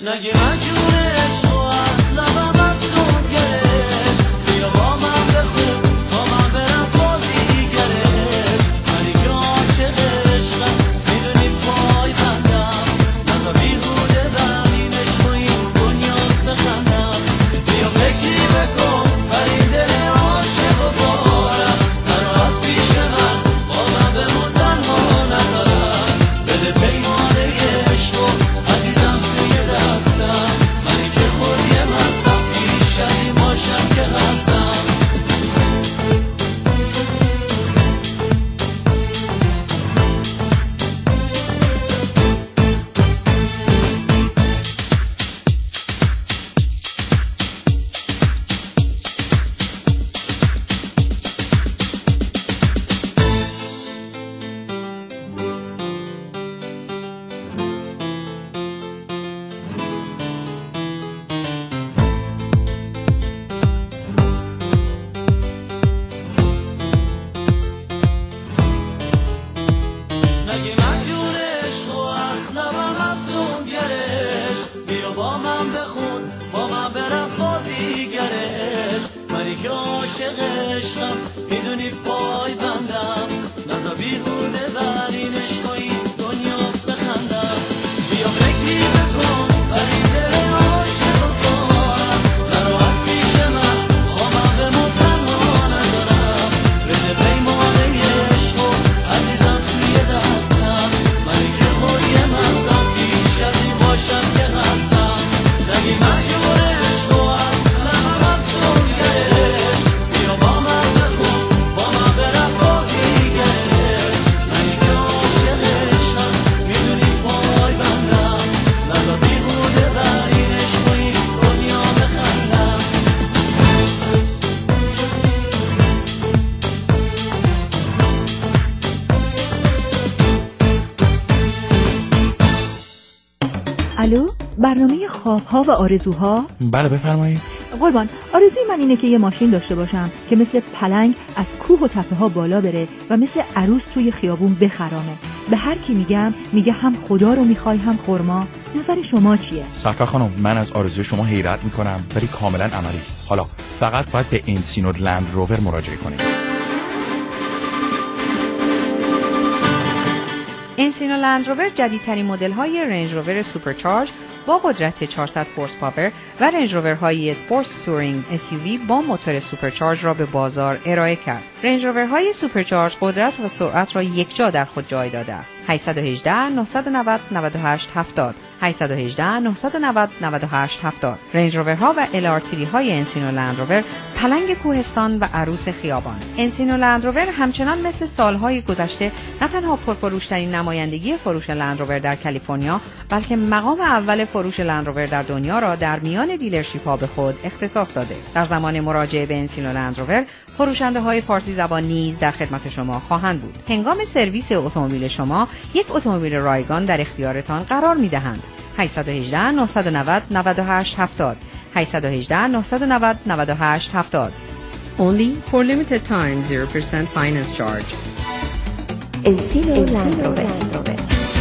نگه من جون عشق و از لبم افسون گرفت بیا با من بخون با من برم بازی گرفت منی که عاشق عشقم میدونی پای بندم نزا بیهوده بر این عشق و این دنیا بخندم بیا فکری بکن بر این دل عاشق و بارم منو از پیش من با من بمون تنها نذارم بده پیمانه عشق و عزیزم توی دستم منی که خودی مستم پیش این باشم که هستم نگه من جون عشق و از لبم افسون گرشت بیا با من بخون با من برم بازی گرشت منی که عاشق عشقم میدونی پای بندم نزا بیهوده بر این عشق و این دنیا بخندم بیا فکری بکن بر این دل عاشق و بارم نرو از پیش من با من بمون تنها نذارم بده پیمانه عشق و عزیزم توی دستم منی که خودی مستم پیش از این باشم که هستم نگی من جون عشق و از لبم افسون گرشت بیا با من بخون با من برم بازی گرشت منی که عاشق عشقم میدونی پای بندم نزا بیهوده بر این عشق و این دنیا بخندم الو، برنامه خوابها و آرزوها. بله بفرمایید. قربان، آرزوی من اینه که یه ماشین داشته باشم که مثل پلنگ از کوه و تپه ها بالا بره و مثل عروس توی خیابون بخرامه. به هر کی میگم میگه هم خدا رو میخوای هم خرما. نظر شما چیه؟ سرکار خانم، من از آرزوی شما حیرت میکنم ولی کاملا عملی است. حالا فقط باید به انسینو لند روور مراجعه کنید. انسینو لند روور جدیدترین مدل های رنج روور سوپرچارج با قدرت چهارصد هورس پاور و رنج روورهای اسپورتس تورینگ اس یو وی با موتور سوپرچارج را به بازار ارائه کرد. رنج روورهای سوپرچارج قدرت و سرعت را یکجا در خود جای داده است. هشت یک هشت، نه نه نه، نه هشت هفت صفر هشت یک هشت، نه نه نه، نه هشت هفت صفر رنج روورها و ال آر تری های انسینو لند روور پلنگ کوهستان و عروس خیابان. انسینو لند روور همچنان مثل سالهای گذشته نه تنها پرفروش‌ترین نمایندگی فروش لند روور در کالیفرنیا بلکه مقام اول فروش لند روور در دنیا را در میان دیلرشیپ‌ها به خود اختصاص داده. در زمان مراجعه به انسینو لند روور فروشنده‌های فارسی زبان نیز در خدمت شما خواهند بود. هنگام سرویس اتومبیل شما یک اتومبیل رایگان در اختیارتان قرار می‌دهند. هشت یک هشت، نه نه نه، نه هشت هفت صفر هشت یک هشت، نه نه نه، نه هشت هفت صفر Only for limited time zero percent finance charge. انسینو لند روور.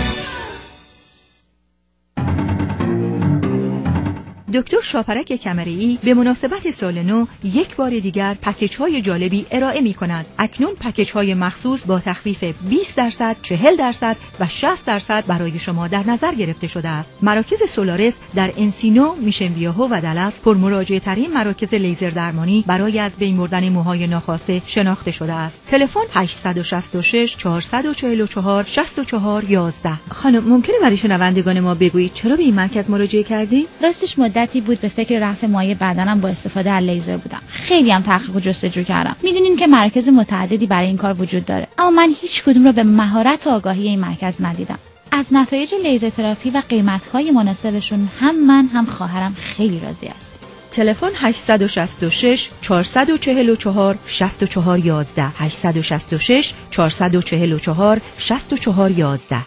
دکتر شاپرک کمرئی به مناسبت سال نو یک بار دیگر پکیج‌های جالبی ارائه می‌کند. اکنون پکیج‌های مخصوص با تخفیف بیست درصد، چهل درصد و شصت درصد برای شما در نظر گرفته شده است. مراکز سولارس در انسینو، میشن ویاهو و دلس پرمراجعه ترین مراکز لیزر درمانی برای از بین بردن موهای ناخواسته شناخته شده است. تلفن هشت شش شش، چهار چهار چهار، شش چهار یک یک. خانم، ممکنه برای شنوندگان ما بگویید چرا به این مرکز مراجعه کردید؟ راستش مدتی بود به فکر رفع مایع بدنم با استفاده از لیزر بودم. خیلی هم تحقیق و جستجو کردم. میدونین که مراکز متعددی برای این کار وجود داره، اما من هیچ کدوم رو به مهارت و آگاهی این مرکز ندیدم. از نتایج لیزر تراپی و قیمت‌های مناسبشون هم من هم خواهرم خیلی راضی هستیم. تلفن هشت شش شش، چهار چهار چهار، شش چهار یک یک هشت شش شش، چهار چهار چهار، شش چهار یک یک.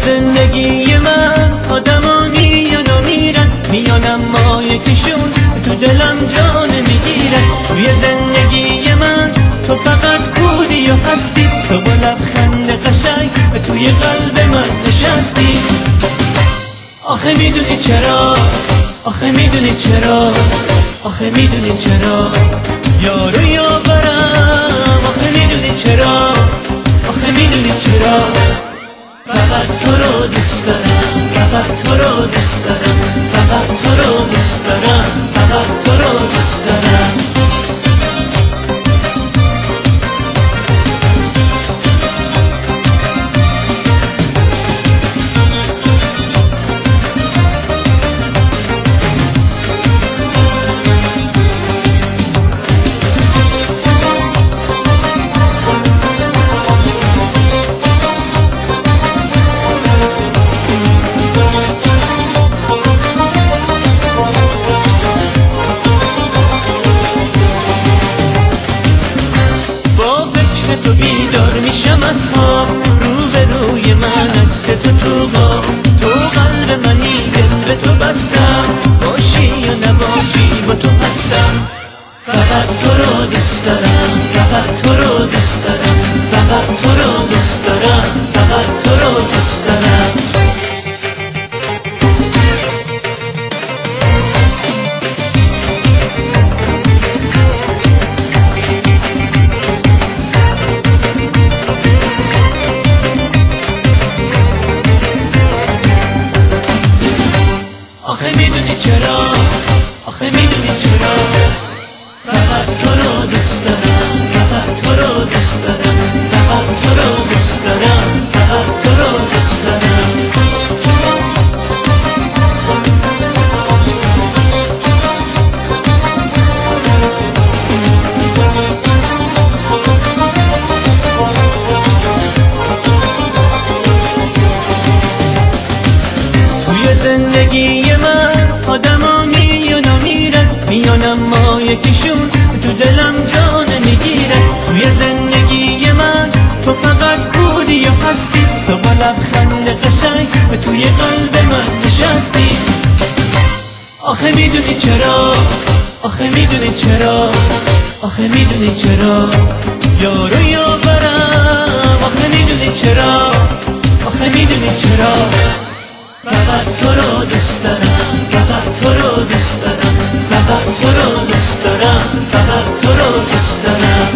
زندگی من آدما میان و میرن، میانم ما یکیشون تو دلم جان میگیرن. توی زندگی من تو فقط بودی و هستی، تو با لبخند قشنگ توی قلب من نشستی. آخه میدونی چرا، آخه میدونی چرا، آخه میدونی چرا یارو یاورم، آخه میدونی چرا، آخه میدونی چرا فقط تو رو دوست دارم، فقط تو رو دوست دارم، فقط تو رو دوست دارم، فقط تو رو دوست دارم. میشم از خواب، رو به روی من است تو تو با تو قلب منی، دل به تو بستم، باشی یا نباشی با تو هستم. فقط تو رو دوست دارم، فقط تو رو دوست دارم، فقط تو رو دوست دارم، فقط تو رو دوست دارم. آخه میدونی چرا، آخه میدونی چرا فقط تو رو دوست دارم، فقط تو رو دوست دارم، فقط تو رو دوست دارم، فقط تو رو دوست دارم. توی زندگی من آدما میان و میرن، میانم ما یکیشون تو دلم جان میگیرن. توی زندگی من تو فقط بودی و هستی، تو با لبخند قشنگ توی قلب من نشستی. آخه میدونی چرا، آخه میدونی چرا، آخه میدونی چرا یارو یاورم، آخه میدونی چرا، آخه میدونی چرا فقط تو رو دوست دارم، فقط تو رو دوست دارم، فقط تو رو دوست دارم، فقط تو رو دوست دارم.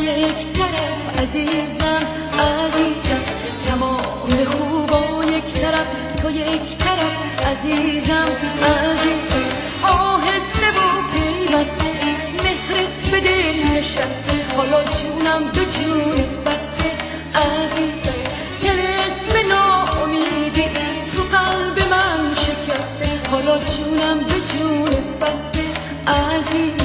یک طرف عزیزم عزیزم تمام خوبا یک طرف تو یک طرف عزیزم عزیزم آهسته و پیوسته مهرت به دل نشسته حالا جونم به جونت بسته عزیزم دل اسم ناامیدی تو قلب من شکسته حالا جونم به جونت بسته عزیزم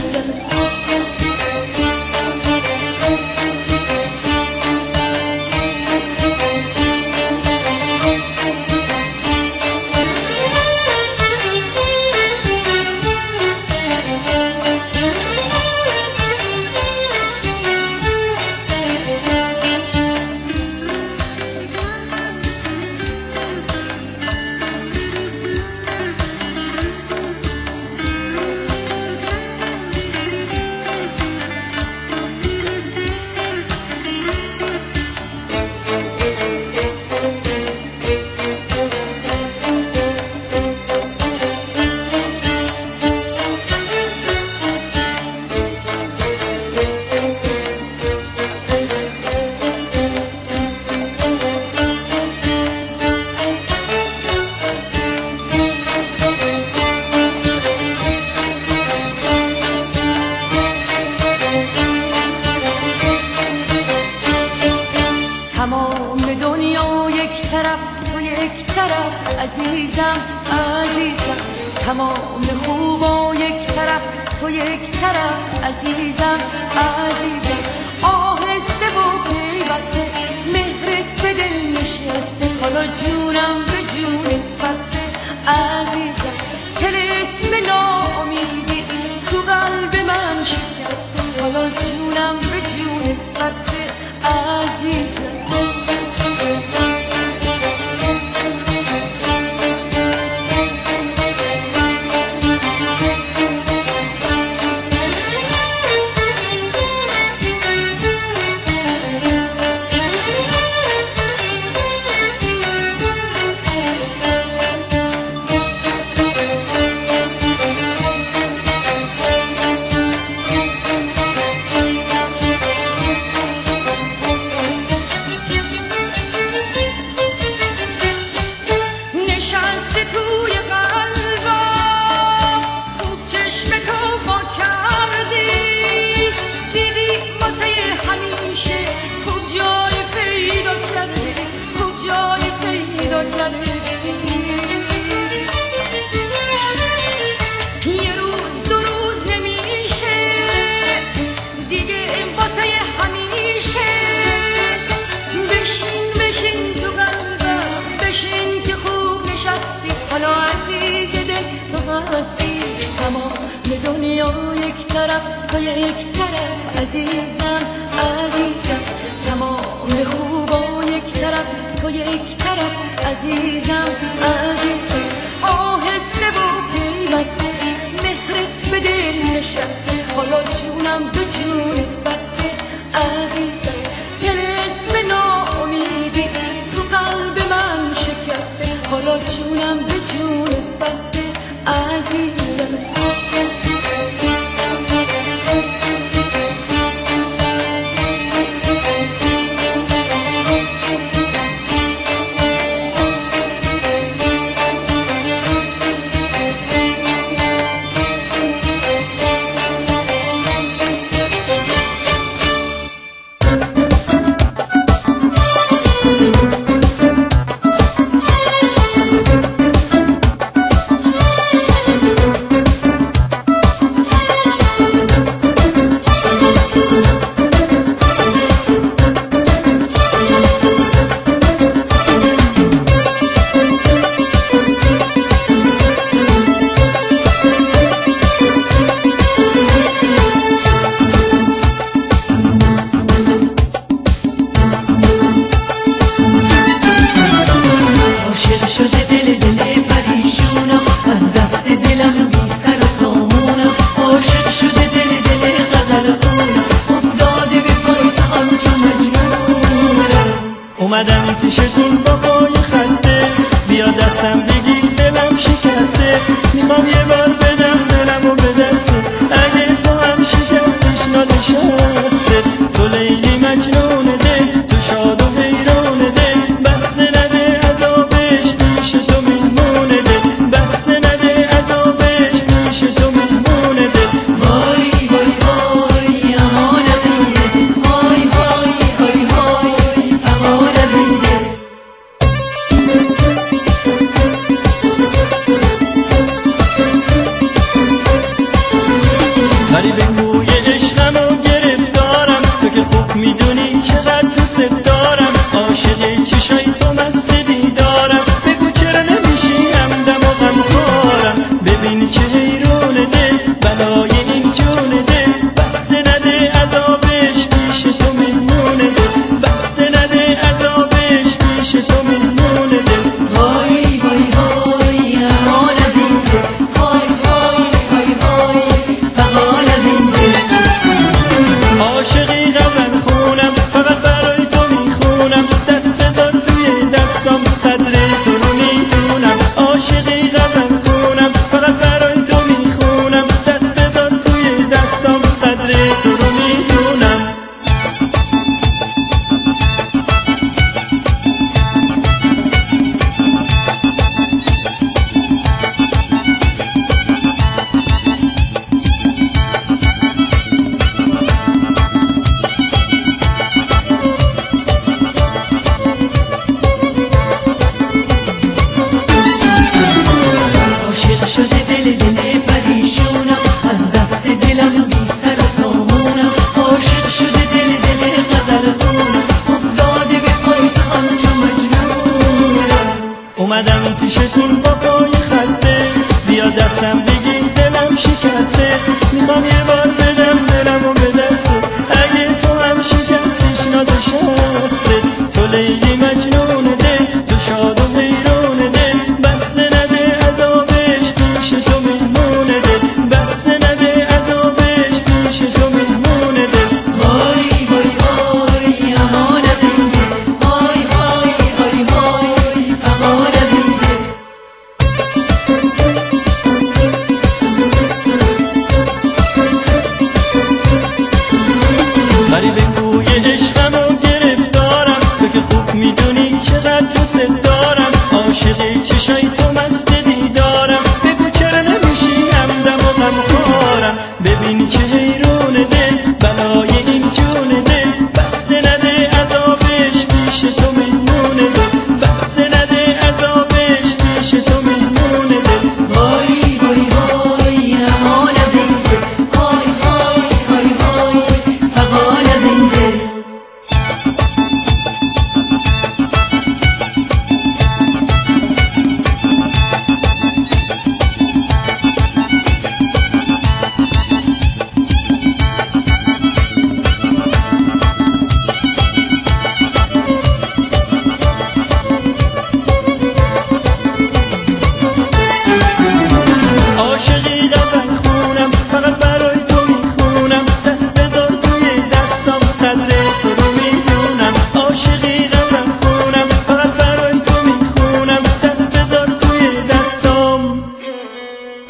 اومدم پیشتون با پای خسته، بیا دستم بگیر دلم شکسته، میخوام یه بار بدم دلمو به دسته، اگه تو هم شکستش نانشسته تو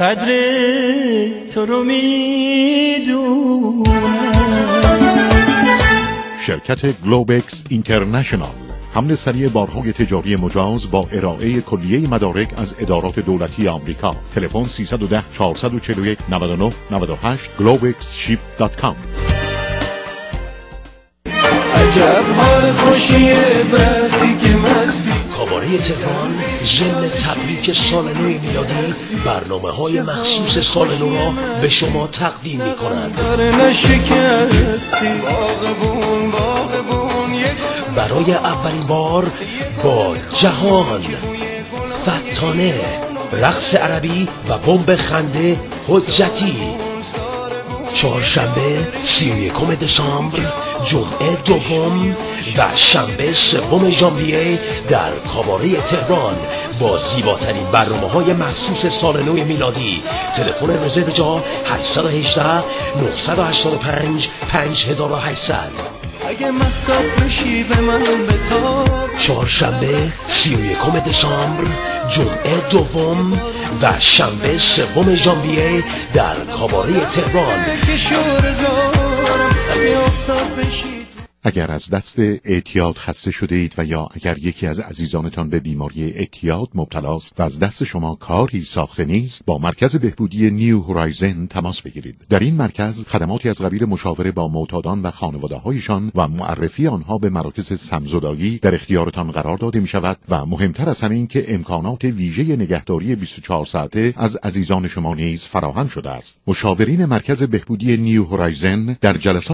قدر تو رو میدونم. شرکت گلوبکس اینترنشنال، حمل سریع بارهای تجاری مجاز با ارائه کلیه مدارک از ادارات دولتی آمریکا. تلفن سیصد و ده چهارصد و چهل و یک نود و نه نود و هشت گلوبکس شیپ دات کام. عجب حال خوشیه وقتی که مستی. کاباره تهران ضمن تبریک سال نو میلادی برنامه های مخصوص سال نو را به شما تقدیم می کند. برای اولین بار با جهان، فتانه، رقص عربی و بمب خنده حجتی. چهارشنبه سی و یکم دسامبر، جمعه دوم و شنبه سوم ژانویه در کاباره تهران با زیباترین برنامه‌های مخصوص سال نو میلادی. تلفن رزرو جا هشت یک هشت نه هشت پنج پنج هزار و هشتصد. اگه مصاب بشی به من بتاب. چهارشنبه سی و یکم دسامبر، جمعه دوم و شنبه سوم ژانویه در کاباره تهران. اگر از دست اعتیاد خسته شده اید و یا اگر یکی از عزیزانتان به بیماری اعتیاد مبتلاست و از دست شما کاری ساخته نیست، با مرکز بهبودی نیو هورایزن تماس بگیرید. در این مرکز خدماتی از قبیل مشاوره با معتادان و خانواده‌هایشان و معرفی آنها به مراکز سمزدایی در اختیارتان قرار داده می شود و مهمتر از همه این که امکانات ویژه نگهداری بیست و چهار ساعته از عزیزان شما نیز فراهم شده است. مشاورین مرکز بهبودی نیو هورایزن در جلسات